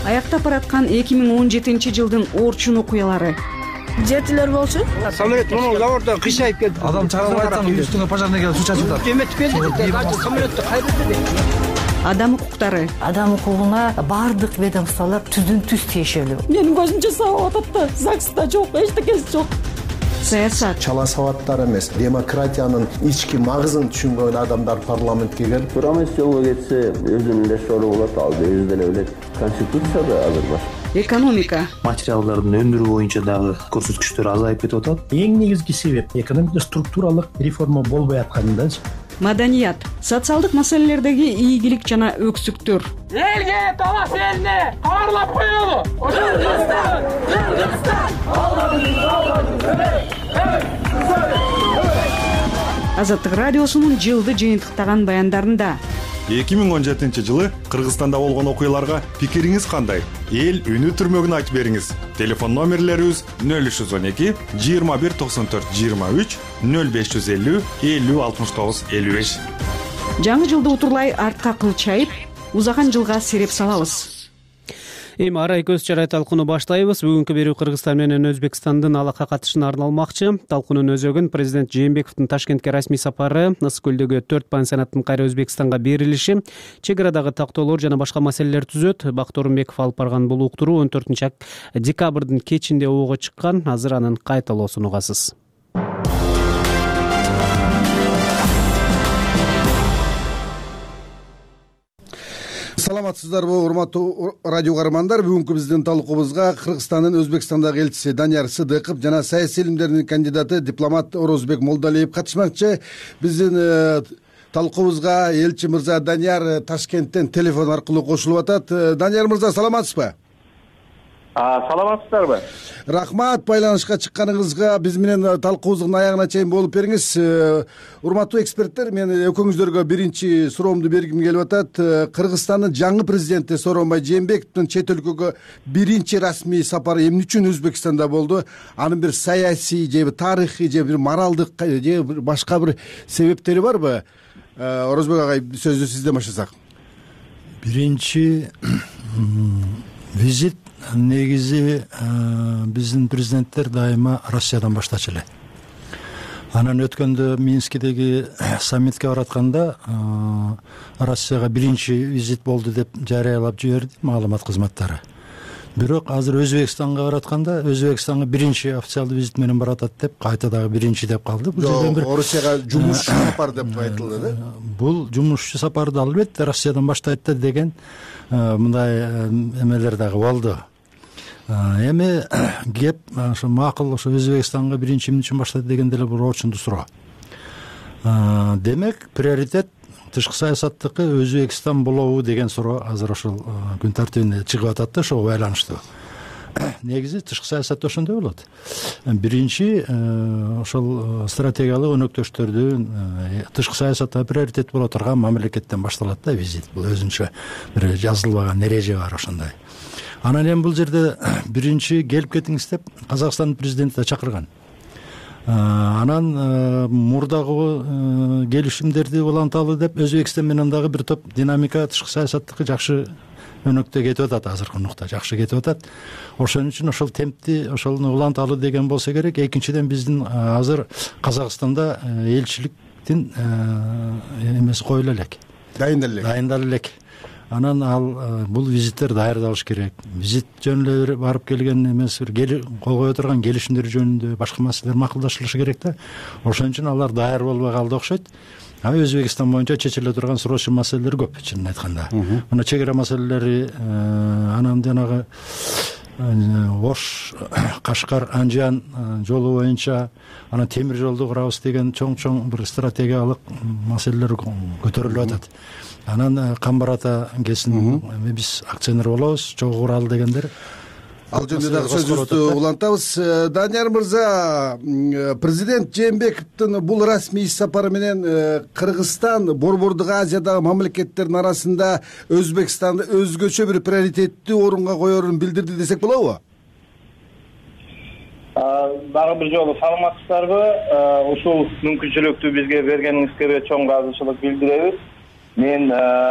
аяктап бараткан 2017 жылдын Орчун окуялары. Жетилер болчу. Самолет мына заводдон кыйшайып келди. Адам чагылган үй үстүнө пожарный келип суу чачып жатат. Эметип келди. Самолетти кайда? Адам укуктары. Адам укугуна бардык ведомстволор түздүн-түз тиешелүү. Менин көзүмчө сабат да ЗАГСта жок, эчтекеси жок. Саясат. Чала сабаттар эмес, демократиянын ички магызын түшүнгөн адамдар парламентке келип, Турамес жолго кетсе, өзүнүн эле сору болот, ал өзү деле билет. Конституцияда азыр бар. Экономика. Материалдардын өндүрүү боюнча дагы көрсөткүчтөр азайып кетип атат. Эң негизги себеп экономикада структуралык реформа болбой атканында. Маданият. Социалдык маселелердеги ийгилик жана өксүктөр. Элге талаш элине кабарлап коелу. Азаттык радиосунун жылды жыйынтыктаган баяндарында 2017 жылы Кыргызстанда болгон окуяларга пикириңиз кандай? Эл үнү түрмөгүн айтып бериңиз. Телефон номерлерибиз 0312 21 94 23 0550 50 69 55. Жаңы жылды утурлай артка кылчайып, узаган жылга сереп салабыз. Эми арай көз чарай талкууну баштайбыз. Бүгүнкү берүү Кыргызстан менен Өзбекстандын алака катышына арналмакчы. Талкуунун өзөгүн президент Жээнбековдун Ташкентке расмий сапары, Ысык көлдөгү 4 пансионаттын кайра Өзбекстанга берилиши, чек арадагы тактоолор жана башка маселелер түзөт. Бакыт Орунбеков алып барган бул уктуруу 14-декабрдын кечинде ого чыккан. Азыр анын кайталоосун угасыз. Саламатсыздарбы, урматтуу радио каармандар. Бүгүнкү биздин талкуубузга Кыргызстандын Өзбекстандагы элчиси Данияр Сыдыков жана саясий илимдердин кандидаты дипломат Орозбек Молдалиев катышмакчы. Биздин талкуубузга элчи мырза Данияр Ташкенттен телефон аркылуу кошулуп атат. Данияр мырза, саламатсызбы? Саламатсыздарбы? Рахмат, байланышка чыкканыңызга. Биз менен талкуубуздун аягына чейин болуп бериңиз. Урматтуу эксперттер, мен экөөңүздөргө биринчи суроомду бергим келип атат. Кыргызстандын жаңы президенти Сооронбай Жээнбековдун чет өлкөгө биринчи расмий сапары эмне үчүн Өзбекстанда болду? Анын бир саясий же тарыхый же бир моралдык же башка бир себептери барбы? Орозбек агай, сөздү сизден баштасак. Биринчи визит негизи биздин президенттер дайыма Россиядан баштачу эле. Анан өткөндө Минскидеги саммитке баратканда Россияга биринчи визит болду деп жарыялап жиберди маалымат кызматтары. Бирок азыр Өзбекстанга баратканда Өзбекстанга биринчи официалдуу визит менен баратат деп кайта дагы биринчи деп калды. Бул жерден бир Россияга жумушчу сапар деп айтылды да. Бул жумушчу сапарды албетте Россиядан баштайт да деген мындай эмелер дагы болду. Эми кеп ошо макул, ошо Өзбекстанга биринчи эмне үчүн баштайт деген деле бул очундуу суроо. Демек приоритет тышкы саясаттыкы Өзбекстан болобу деген суроо азыр ошол күн тартибине чыгып атат да, ошого байланыштуу. Негизи тышкы саясатта ошондой болот. Биринчи ошол стратегиялык өнөктөштөрдүн тышкы саясатта приоритет боло турган мамлекеттен башталат да визит. Бул өзүнчө бир жазылбаган эреже бар ошондой. Анан эми бул жерде биринчи келип кетиңиз деп Казакстандын президенти да чакырган. Анан мурдагы келишимдерди уланталы деп Өзбекстан менен дагы бир топ динамика тышкы саясаттыкы жакшы өнөктө кетип атат, азыркы нукта жакшы кетип атат. Ошон үчүн ошол темпти ошону уланталы деген болсо керек. Экинчиден биздин азыр Казакстанда элчиликтин эмеси коюла элек. Дайындала элек. Анан ал бул визиттер даярдалыш керек. Визит жөнүндө бир барып келген эмес, бир кол кое турган келишимдер жөнүндө башка маселелер макулдашылышы керек да. Ошон үчүн алар даяр болбой калды окшойт. Өзбекстан боюнча чечиле турган суроочу маселелер көп, чынын айтканда. Мына чек ара маселелери, анан жанагы Ош, Кашкар, Анжан жолу боюнча анан темир жолду курабыз деген чоң бир стратегиялык маселелер көтөрүлүп атат. Анан Камбарата кесин биз акционер болобуз, чогуу куралы дегендер. Ал жөнүндө дагы сөзүбүздү улантабыз. Данияр мырза, президент Жээнбековдун бул расмий сапары менен Кыргызстан Борбордук Азиядагы мамлекеттердин арасында Өзбекстанды өзгөчө бир приоритеттүү орунга коерун билдирди десек болобу? Дагы бир жолу саламатсыздарбы? Ушул мүмкүнчүлүктү бизге бергениңизге чоң ыраазычылык билдиребиз. Мен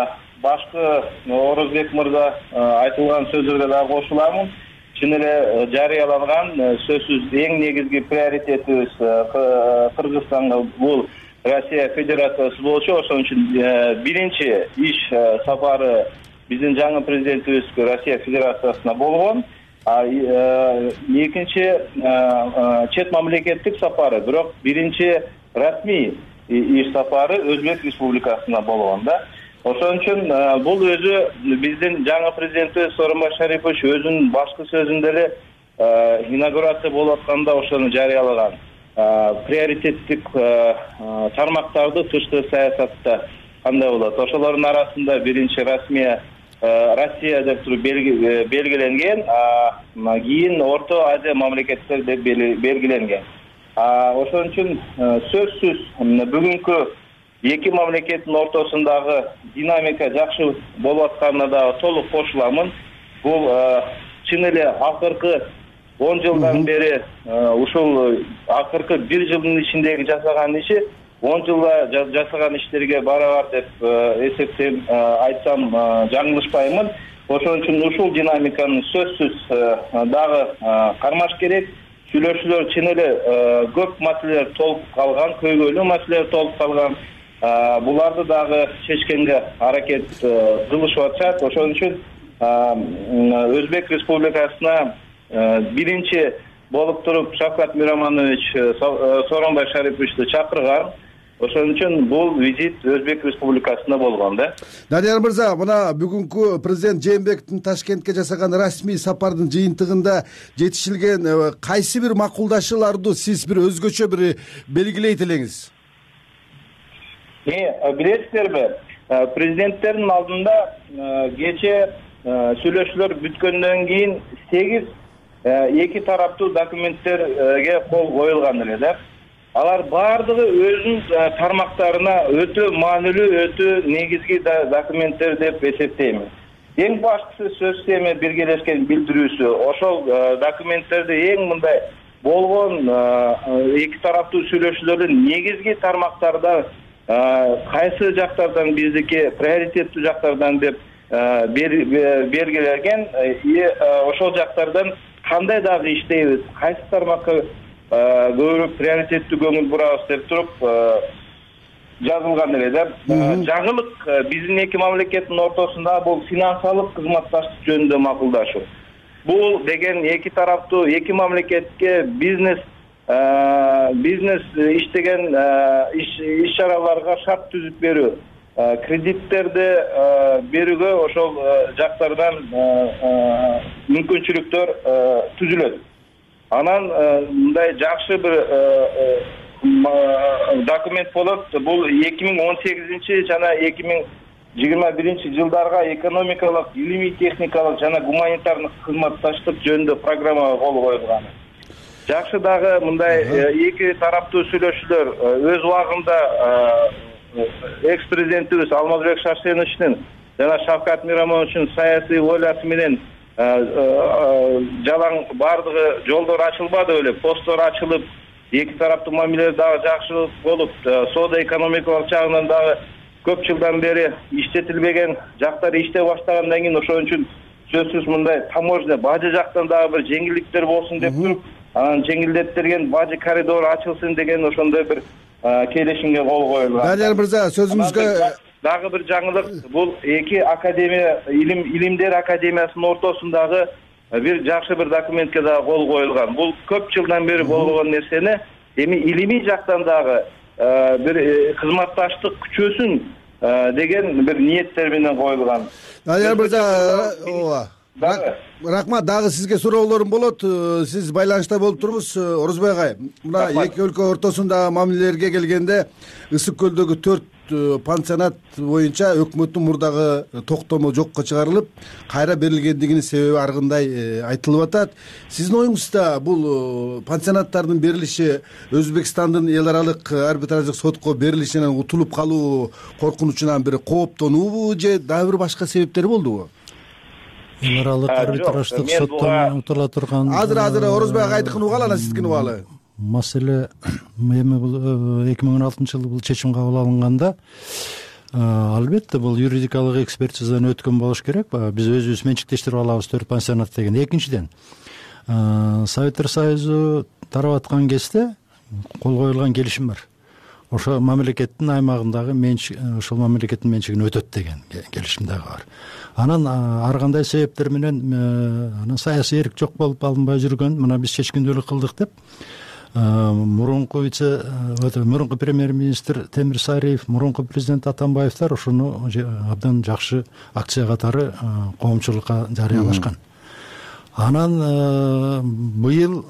башкы Орозбек мырза айтылган сөзгө дагы кошуламын. Чын эле жарыяланган сөзсүз эң негизги приоритетибиз Кыргызстанга бул Россия Федерациясы болчу. Ошон үчүн биринчи иш сапары биздин жаңы президентибизге Россия Федерациясына болгон. Экинчи чет мамлекеттик сапары, бирок биринчи расмий иш сапары Өзбек Республикасына болгон да. Ошон үчүн бул өзү биздин жаңы президентибиз Сооронбай Шарипович өзүнүн башкы сөзүндө эле инаугурация болуп атканда ошону жарыялаган. Приоритеттик тармактарды тышкы саясатта кандай болот? Ошолордун арасында биринчи расмий Россия деп туруп белгиленген, кийин Орто Азия мамлекеттери деп белгиленген. Ошон үчүн сөзсүз бүгүнкү эки мамлекеттин ортосундагы динамика жакшы болуп атканына дагы толук кошуламын. Бул чын эле акыркы 10 жылдан бери ушул акыркы 1 жылдын ичиндеги жасаган иши 10 жылда жасаган иштерге барабар деп эсептейм, айтсам жаңылышпаймын. Ошон үчүн ушул динамиканы сөзсүз дагы кармаш керек. Сүйлөшүүлөр чын эле көп маселелер толуп калган, көйгөйлүү маселелер толуп калган. Буларды дагы чечкенге аракет кылышып атышат. Ошон үчүн Өзбек Республикасына биринчи болуп туруп Шавкат Миромонович Сооронбай Шариповичти чакырган. Ошон үчүн бул визит Өзбек Республикасына болгон да. Данияр мырза, мына бүгүнкү президент Жээнбековдун Ташкентке жасаган расмий сапардын жыйынтыгында жетишилген кайсы бир макулдашууларды сиз бир өзгөчө бир белгилейт элеңиз? Билесиздерби, президенттердин алдында кече сүйлөшүүлөр бүткөндөн кийин 8 эки тараптуу документтерге кол коюлган эле да. Алар бардыгы өзүнүн тармактарына өтө маанилүү, өтө негизги документтер деп эсептейм. Эң башкысы сөзсүз эми биргелешкен билдирүүсү. Ошол документтерде эң мындай болгон эки тараптуу сүйлөшүүлөрдүн негизги тармактарда кайсы жактардан биздики приоритеттүү жактардан деп белгиленген, ошол жактардан кандай дагы иштейбиз, кайсы тармакка көбүрөөк приоритеттүү көңүл бурабыз деп туруп жазылган эле да. Жаңылык биздин эки мамлекеттин ортосунда бул финансылык кызматташтык жөнүндө макулдашуу. Бул деген эки тараптуу эки мамлекетке бизнес иштеген иш-чараларга шарт түзүп берүү, кредиттерди берүүгө ошол жактардан мүмкүнчүлүктөр түзүлөт. Анан мындай жакшы бир документ болот. Бул 2018 жана 2021 жылдарга экономикалык, илимий техникалык жана гуманитардык кызматташтык жөнүндө программага кол коюлган. Жакшы дагы мындай эки тараптуу сүйлөшүүлөр өз убагында экс-президентибиз Алмазбек Шарсеновичтин жана Шавкат Миромоновичтин саясий волясы менен жалаң бардыгы жолдор ачылбады эле, посттор ачылып, эки тараптуу мамилелер дагы жакшы болуп, соода экономикалык жагынан дагы көп жылдан бери иштетилбеген жактар иштей баштагандан кийин ошон үчүн сөзсүз мындай таможня бажы жактан дагы бир жеңилдиктер болсун деп туруп, анан жеңилдетилген бажы коридору ачылсын деген ошондой бир келишимге кол коюлган. Данияр мырза, сөзүңүзгө дагы бир жаңылык, бул эки академия, илимдер академиясынын ортосундагы бир жакшы бир документке дагы кол коюлган. Бул көп жылдан бери болгон нерсени эми илимий жактан дагы бир кызматташтык күчөсүн деген бир ниеттер менен коюлган. Данияр мырза, рахмат. Дагы сизге суроолорум болот. Сиз байланышта болуп туруңуз. Орозбек агай, мына эки өлкө ортосундагы мамилелерге келгенде Ысык көлдөгү 4 пансионат боюнча өкмөттүн мурдагы токтому жокко чыгарылып, кайра берилгендигинин себеби ар кандай айтылып атат. Сиздин оюңузда бул пансионаттардын берилиши Өзбекстандын эл аралык арбитраждык сотко берилишинен утулуп калуу коркунучунан бир кооптонуубу же дагы бир башка себептери болдубу? Эл аралык арбитраждык соттон утула турган азыр Орозбек агайдыкын угалы, анан сиздикин угалы. Маселе эми бул 2016 жылы бул чечим кабыл алынганда Албетте бул юридикалык экспертизадан өткөн болуш керек. Биз өзүбүз менчиктештирип алабыз 4 пансионат деген. Экинчиден, Советтер Союзу тарап аткан кезде кол коюлган келишим бар. Ошо мамлекеттин аймагындагы ошол мамлекеттин менчигине өтөт деген келишим дагы бар. Анан ар кандай себептер менен анан саясий эрк жок болуп алынбай жүргөн, мына биз чечкиндүүлүк кылдык деп мурунку премьер-министр Темир Сариев, мурунку президент Атамбаевдер ошону абдан жакшы акция катары коомчулукка жарыялашкан. Анан быйыл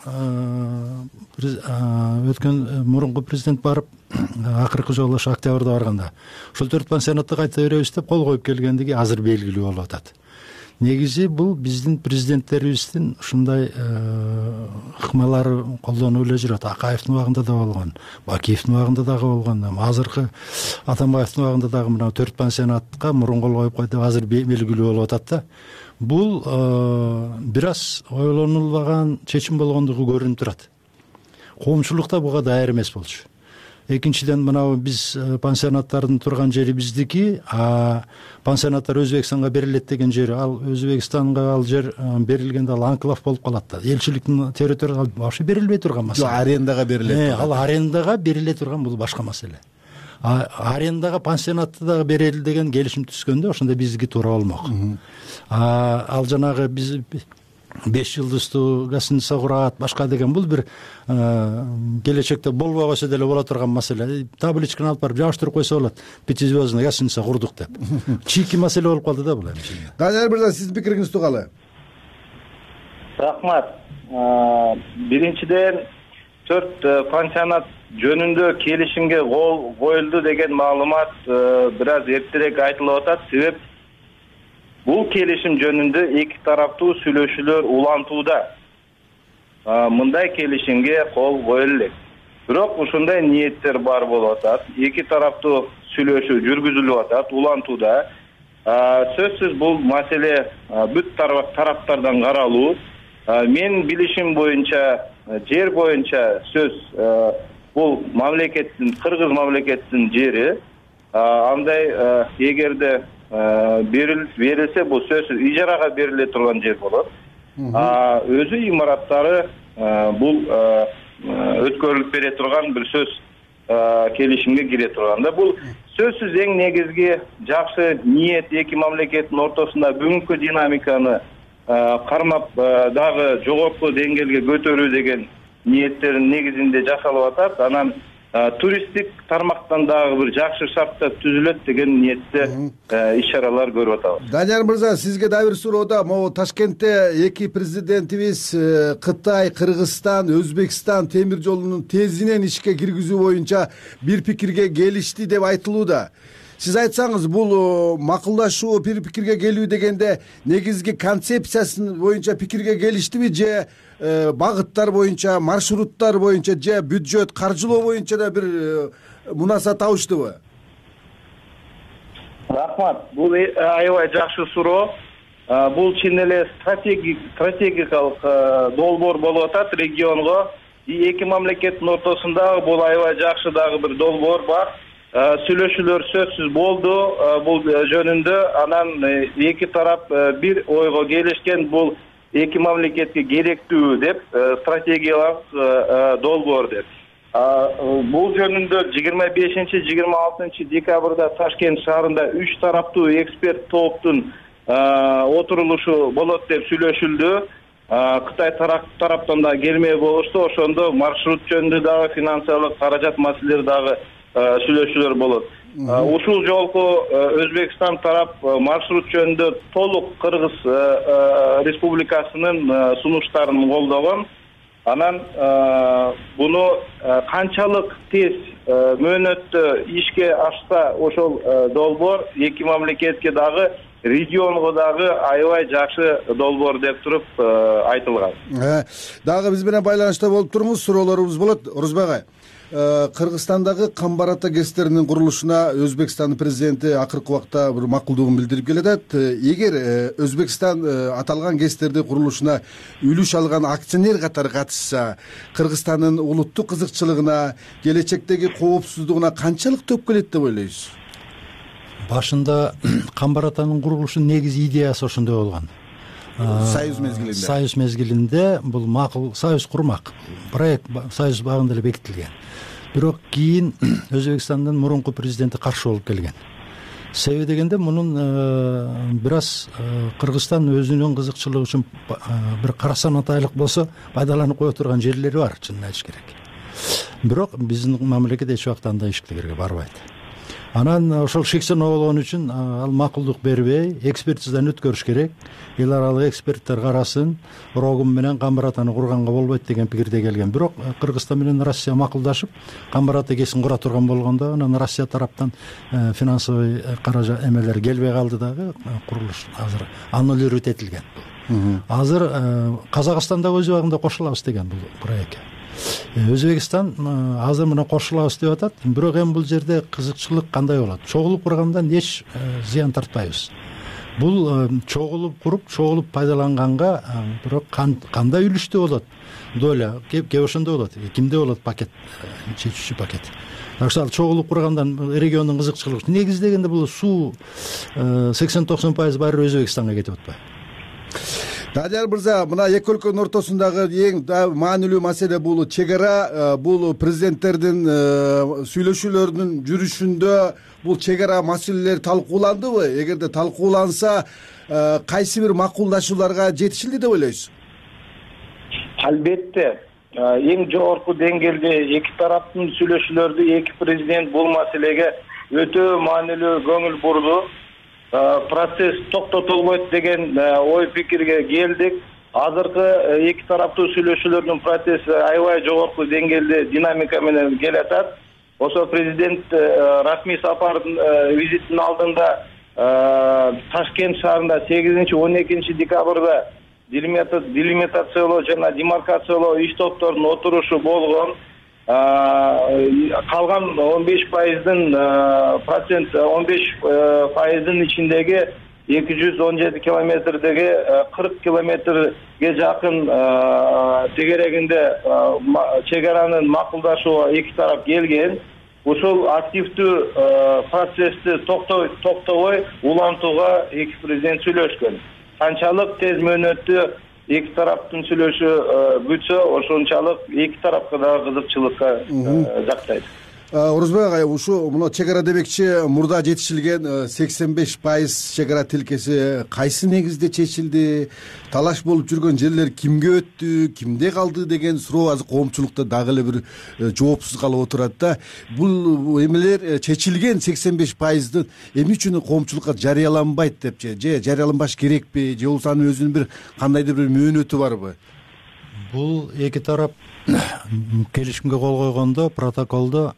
өткөн мурунку президент барып акыркы жолу ошо октябрда барганда ошол 4 пансионатты кайта беребиз деп кол коюп келгендиги азыр белгилүү болуп атат. Негизи бул биздин президенттерибиздин ушундай ыкмалары колдонуп эле жүрөт. Акаевдин убагында да болгон, Бакиевдин убагында дагы болгон, азыркы Атамбаевдин убагында дагы мына 4 пансионатка мурун кол коюп койду, азыр белгилүү болуп атат да. Бул бир аз ойлонулбаган чечим болгондугу көрүнүп турат. Коомчулукта буга даяр эмес болчу. Экинчиден, мына биз пансионаттардын турган жери биздики, пансионаттар Өзбекстанга берилет деген жери, ал Өзбекстанга ал жер берилгенде ал анклав болуп калат да. Элчиликтин территорияга вообще берилбей турган маселе. Арендага берилет. Ал арендага бериле турган, бул башка маселе. Арендага пансионатты дагы берели деген келишим түзгөндө ошондо биздики туура болмок. Ал жанагы биз 5 жылдыздуу гостиница курат, башка деген бул бир келечекте болбой койсо деле боло турган маселе. Табличканы алып барып жабыштырып койсо болот. 5звездный гостиница курдук деп. Чийки маселе болуп калды да бул эми. Данияр мырза, сиздин пикириңиз тугалы? Рахмат. Биринчиден 4 пансионат жөнүндө келишимге кол коюлду деген маалымат бир аз эртерээк айтылып атат. Себеп бул келишим жөнүндө эки тараптуу сүйлөшүүлөр улантууда. Мындай келишимге кол коюлу элек. Бирок ушундай ниеттер бар болуп атат. Эки тараптуу сүйлөшүү жүргүзүлүп атат, улантууда. Сөзсүз бул маселе бүт тараптардан каралуу. Мен билишим боюнча, жер боюнча сөз бул мамлекеттин, Кыргыз мамлекеттин жери. Андай эгерде берилсе бул сөзсүз ижарага бериле турган жер болот. Өзү имараттары бул өткөрүлүп бере турган бир сөз келишимге кире турганда, бул сөзсүз эң негизги жакшы ниет эки мамлекеттин ортосунда бүгүнкү динамиканы кармап дагы жогорку деңгээлге көтөрүү деген ниеттердин негизинде жасалып атат. Анан туристтик тармактан дагы бир жакшы шарттар түзүлөт деген ниетте иш-чаралар көрүп атабыз. Данияр мырза, сизге дагы бир суроода, могу Ташкентте эки президентибиз Кытай, Кыргызстан, Өзбекстан темир жолунун тезинен ишке киргизүү боюнча бир пикирге келишти деп айтылууда. Сиз айтсаңыз, бул макулдашуу, бир пикирге келүү дегенде негизги концепциясы боюнча пикирге келиштиби же багыттар боюнча, маршруттар боюнча же бюджет, каржылоо боюнча да бир мунаса табыштыбы? Рахмат. Бул аябай жакшы суроо. Бул чын эле стратегикалык долбоор болуп атат регионго. Эки мамлекеттин ортосунда бул аябай жакшы дагы бир долбоор бар. Сүйлөшүүлөр сөзсүз болду бул жөнүндө. Анан эки тарап бир ойго келишкен, бул эки мамлекетке керектүү деп, стратегиялык долбоор деп. Бул жөнүндө 25-26 декабрда Ташкент шаарында 3 тараптуу эксперт топтун отурулушу болот деп сүйлөшүлдү. Кытай тараптан да келмей болушту. Ошондо маршрут жөнүндө дагы финансылык каражат маселелери дагы сүйлөшүүлөр болот. Ушул жолку Өзбекстан тарап маршрут жөнүндө толук Кыргыз Республикасынын сунуштарын колдогон. Анан буну канчалык тез мөөнөттө ишке ашса ошол долбоор эки мамлекетке дагы регионго дагы аябай жакшы долбоор деп туруп айтылган. Дагы биз менен байланышта болуп туруңуз, суроолорубуз болот. Орузбек агай, Кыргызстандагы Камбар ата ГЭСтеринин курулушуна Өзбекстандын президенти акыркы убакта бир макулдугун билдирип келатат. Эгер Өзбекстан аталган ГЭСтердин курулушуна үлүш алган акционер катары катышса, Кыргызстандын улуттук кызыкчылыгына, келечектеги коопсуздугуна канчалык төп келет деп ойлойсуз? башында Камбар атанын курулушунун негизи идеясы ошондой болгон. Союз мезгилинде бул макул союз курмак проект союз багында эле бекитилген. Бирок кийин Өзбекстандын мурунку президенти каршы болуп келген. Себеби дегенде мунун бир аз Кыргызстан өзүнүн кызыкчылыгы үчүн бир карасан атайлык болсо пайдаланып кое турган жерлери бар, чынын айтыш керек. Бирок биздин мамлекет эч убакта андай иштиктерге барбайт. Анан ошол шектенүү болгон үчүн ал макулдук бербей, экспертизадан өткөрүш керек. Эл аралык эксперттер карасын, Рогум менен Камбар атаны курганга болбойт деген пикирде келген. Бирок Кыргызстан менен Россия макулдашып, Камбар ата кесин кура турган болгондо, анан Россия тараптан финансовый каражат эмелер келбей калды дагы, курулуш азыр аннулировать этилген. Азыр Казакстан да өз убагында кошулабыз деген бул проектке. Өзбекстан азыр мына кошулабыз деп атат. Бирок эми бул жерде кызыкчылык кандай болот? Чогулуп кургандан эч зыян тартпайбыз. Бул чогулуп куруп, чогулуп пайдаланганга бирок кандай үлүштө болот? Доля кеп ошондой болот. Кимде болот пакет, чечүүчү пакет. Акшал чогулуп кургандан региондун кызыкчылыгы. Негиздегенде бул суу 80-90% баары Өзбекстанга кетип атпайбы? Дадияр мырза, мына эки өлкөнүн ортосундагы эң маанилүү маселе бул чек ара. Бул президенттердин сүйлөшүүлөрүнүн жүрүшүндө бул чек ара маселелери талкууландыбы? Эгерде талкууланса, кайсы бир макулдашууларга жетишилди деп ойлойсуз? Албетте, эң жогорку деңгээлде эки тараптын сүйлөшүүлөрдү эки президент бул маселеге өтө маанилүү көңүл бурду. Процесс токтотулбойт деген ой пикирге келдик. Азыркы эки тараптуу сүйлөшүүлөрдүн процесси аябай жогорку деңгээлде динамика менен келатат. Ошо президент расмий сапардын визитинин алдында Ташкент шаарында 8-12 декабрда делимитациялоо жана демаркациялоо иш топторунун отурушу болгон. Калган 15%-дын 15%-дын ичиндеги 217 километрдеги 40 километрге жакын тегерегинде чек аранын макулдашууга эки тарап келген. Ушул активдүү процессти токтобой улантууга эки президент сүйлөшкөн. Канчалык тез мөөнөттө эки тараптын сүйлөшүү бүтсө, ошончалык эки тарапка дагы кызыкчылыкка жактайт. Орозбек агай, ушу мына чек ара демекчи мурда жетишилген 85% чек ара тилкеси кайсы негизде чечилди? Талаш болуп жүргөн жерлер кимге өттү, кимде калды деген суроо азыр коомчулукта дагы эле бир жоопсуз калып отурат да. Бул эмелер чечилген 85%ды эмне үчүн коомчулукка жарыяланбайт депчи? Же жарыяланбаш керекпи? Же болбосо анын өзүнүн бир кандайдыр бир мөөнөтү барбы? Бул эки тарап келишимге кол койгондо протоколдо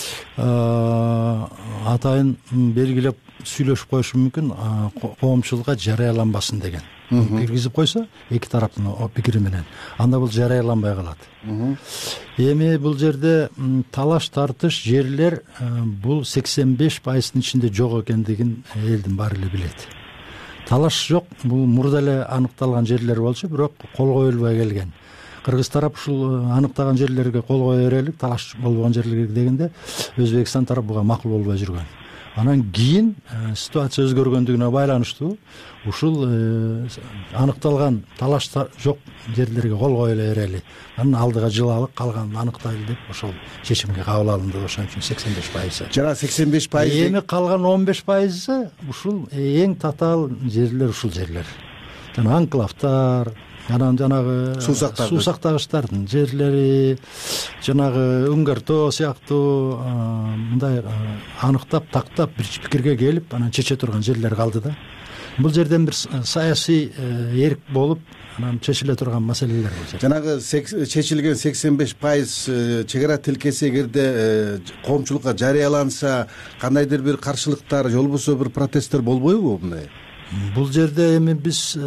атайын белгилеп сүйлөшүп коюшу мүмкүн, коомчулукка жарыяланбасын деген. Киргизип койсо эки тараптын пикири менен, анда бул жарыяланбай калат. Эми бул жерде талаш тартыш жерлер бул 85%-дын ичинде жок экендигин элдин баары эле билет. Талаш жок, бул мурда эле аныкталган жерлер болчу, бирок кол коюлбай келген. Кыргыз тарап ушул аныктаган жерлерге кол кое берелик, талаш болбогон жерлерге дегенде Өзбекстан тарап буга макул болбой жүргөн. Анан кийин ситуация өзгөргөндүгүнө байланыштуу ушул аныкталган талаш жок жерлерге кол кое берели. Анан алдыга жылалык калганын аныктайлы деп ошол чечимге кабыл алынды. Ошон үчүн 85%. Жана 85%. Эми калган 15% ушул эң татаал жерлер ушул жерлер. Жана анклавтар, анан жанагы суусактагычтардын жерлери, жанагы Үңгөртөө сыяктуу мындай аныктап, тактап бир пикирге келип, анан чече турган жерлер калды да. Бул жерден бир саясий эрк болуп, анан чечиле турган маселелер болчу. Жанагы чечилген 85% чек ара тилкеси эгерде коомчулукка жарыяланса, кандайдыр бир каршылыктар, же болбосо бир протесттер болбойбу мындай? Бул жерде эми биз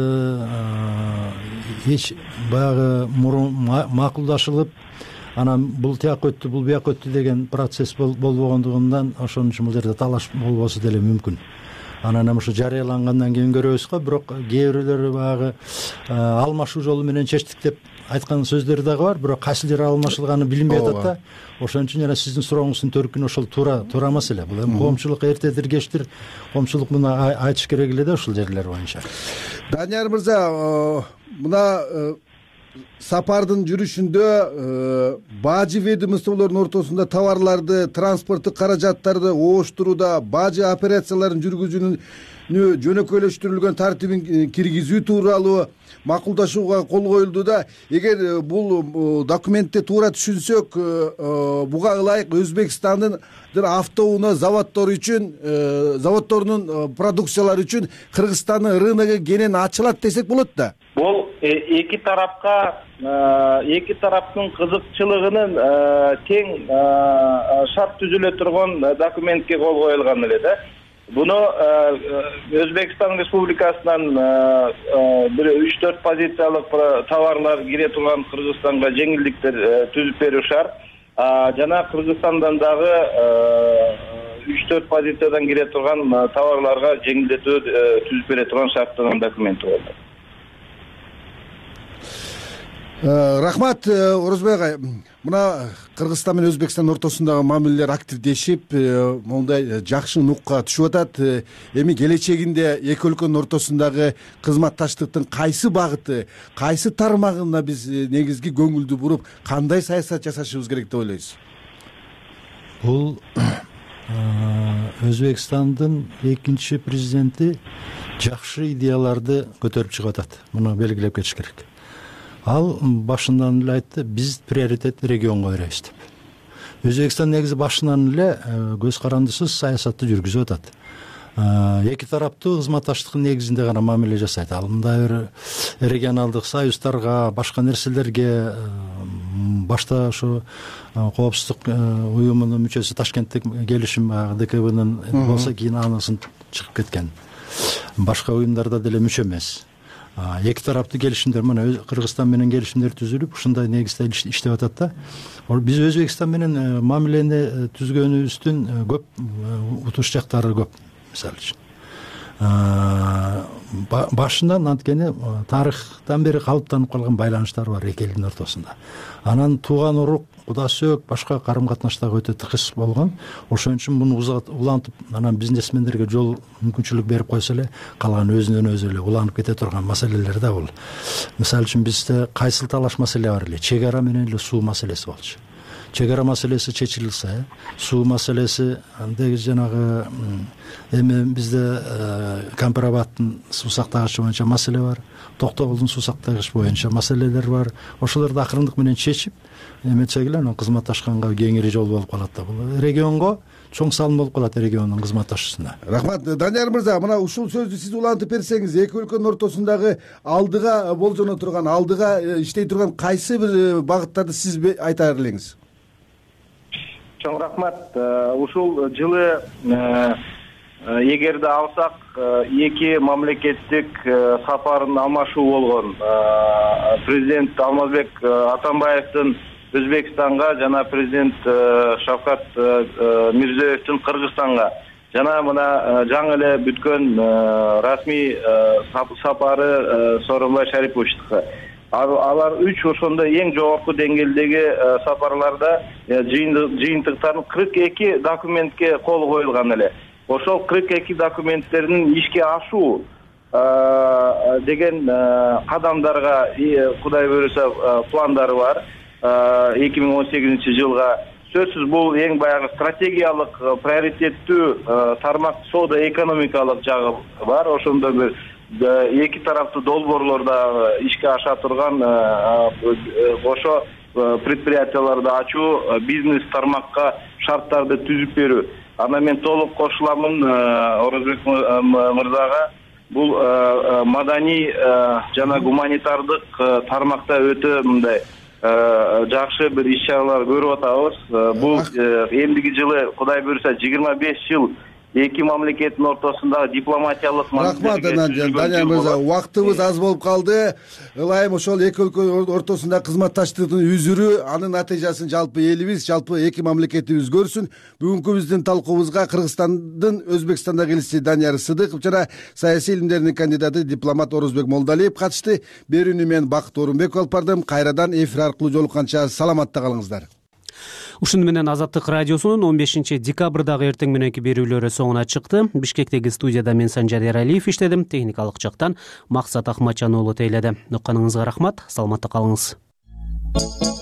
эч баягы мурун макулдашылып, анан бул тияк өттү, бул бияк өттү деген процесс болбогондугунан ошон үчүн бул жерде талаш болбосо деле мүмкүн. Анан ошо жарыялангандан кийин көрөбүз го, бирок кээ бирөөлөр баягы алмашуу жолу менен чечтик деп айткан сөздөр дагы бар, бирок кайсы жер алмашылганы билинбей атат да. Ошон үчүн жана сиздин сурооңуздун төркүнү ошол туура маселе. Бул эми коомчулук эртедир кечтир коомчулук муну айтыш керек эле да ушул жерлер боюнча. Данияр мырза, мына сапардын жүрүшүндө бажы ведомстволордун ортосунда товарларды, транспорттук каражаттарды ооштурууда бажы операцияларын жүргүзүүнүн жөнөкөйлөштүрүлгөн тартибин киргизүү тууралуу макулдашууга кол коюлду да. Эгер бул документти туура түшүнсөк, буга ылайык Өзбекстандын автоунаа заводдору үчүн, заводдорунун продукциялары үчүн Кыргызстандын рыногу кенен ачылат десек болот да. Бул эки тараптын кызыкчылыгынын тең шарт түзүлө турган документке кол коюлган эле да. Буну Өзбекстан Республикасынан бир 3-4 позициялык товарлар кире турган Кыргызстанга жеңилдиктер түзүп берүү шарт. Жана Кыргызстандан дагы 3-4 позициядан кире турган товарларга жеңилдетүү түзүп бере турган шарттаган документ болду. Рахмат, Орозбек агай. Мына Кыргызстан менен Өзбекстан ортосундагы мамилелер активдешип, мондай жакшы нукка түшүп атат. Эми келечегинде эки өлкөнүн ортосундагы кызматташтыктын кайсы багыты, кайсы тармагына биз негизги көңүлдү буруп, кандай саясат жасашыбыз керек деп ойлойсуз? Бул Өзбекстандын экинчи президенти жакшы идеяларды көтөрүп чыгып атат. Муну белгилеп кетиш керек. Ал башынан эле айтты, биз приоритет регионго беребиз деп. Өзбекстан негизи башынан эле көз карандысыз саясатты жүргүзүп атат. Эки тараптуу кызматташтыктын негизинде гана мамиле жасайт. Ал мындай бир регионалдык союздарга, башка нерселерге, башта ошо коопсуздук уюмунун мүчөсү Ташкенттик келишим ДКБнын болсо кийин анысын чыгып кеткен. Башка уюмдарда деле мүчө эмес. Эки тараптуу келишимдер, мына Кыргызстан менен келишимдер түзүлүп, ушундай негизде иштеп атат да. Биз Өзбекстан менен мамилени түзгөнүбүздүн көп утуш жактары көп. Мисалы үчүн башынан анткени тарыхтан бери калыптанып калган байланыштар бар эки элдин ортосунда. Анан тууган урук, куда сөөк, башка карым катнаштагы өтө тыгыз болгон. Ошон үчүн муну улантып, анан бизнесмендерге жол мүмкүнчүлүк берип койсо эле, калган өзүнөн өзү эле уланып кете турган маселелер да бул. Мисалы үчүн бизде кайсыл талаш маселе бар эле, чек ара менен эле суу маселеси болчу. Чек ара маселеси чечилсе, суу маселеси андегі жанагы эми бизде Кампирабадтын суу сактагычы боюнча маселе бар, Токтогулдун суу сактагыч боюнча маселелер бар. Ошолорду акырындык менен чечип, эметсек эле анан кызматташканга кеңири жол болуп калат да. Бул регионго чоң салым болуп калат региондун кызматташуусуна. Рахмат, Данияр мырза, мына ушул сөздү сиз улантып берсеңиз, эки өлкөнүн ортосундагы алдыга болжоно турган, алдыга иштей турган кайсы бир багыттарды сиз айтар элеңиз? Чоң рахмат. Ушул жылы эгерде алсак, эки мамлекеттик сапарын алмашуу болгон. Президент Алмазбек Атамбаевдин Өзбекстанга жана президент Шавкат Мирзиёевдин Кыргызстанга жана мына жаңы эле бүткөн расмий сапары Сооронбай Шариповичтикке. Алар үч ошондой эң жогорку деңгээлдеги сапарларда жыйынтыктардын 42 документке кол коюлган эле. Ошол 42 документтердин ишке ашуу деген кадамдарга Кудай буйруса пландары бар. 2018 жылга сөзсүз бул эң баягы стратегиялык приоритеттүү тармак соода экономикалык жагы бар. Ошондо бир эки тараптуу долбоорлордо ишке аша турган ошо предприятияларды ачуу, бизнес тармакка шарттарды түзүп берүү. Ана мен толук кошуламын Орозбек мырзага. Бул маданий жана гуманитардык тармакта өтө мындай жакшы бир иш чаралар көрүп атабыз. Бул эмдиги жылы Кудай буйруса 25 жыл эки мамлекеттин ортосундагы дипломатиялык рахмат. Данияр мырза, убактыбыз аз болуп калды. Ылайым ошол эки өлкө ортосунда кызматташтыктын үзүрү, анын натыйжасын жалпы элибиз, жалпы эки мамлекетибиз көрсүн. Бүгүнкү биздин талкуубузга Кыргызстандын Өзбекстандагы элчиси Данияр Сыдыков жана саясий илимдердин кандидаты дипломат Орозбек Молдалиев катышты. Берүүнү мен Бакыт Орунбеков алып бардым. Кайрадан эфир аркылуу жолукканча саламатта калыңыздар. Ушуну менен Азаттык радиосунун 15 декабрдагы эртең мененки берүүлөрү соңуна чыкты. Бишкектеги студияда мен Санжар Эралиев иштедим. Техникалык жактан Максат Ахматжан уулу тейледи. Укканыңызга рахмат. Саламатта калыңыз.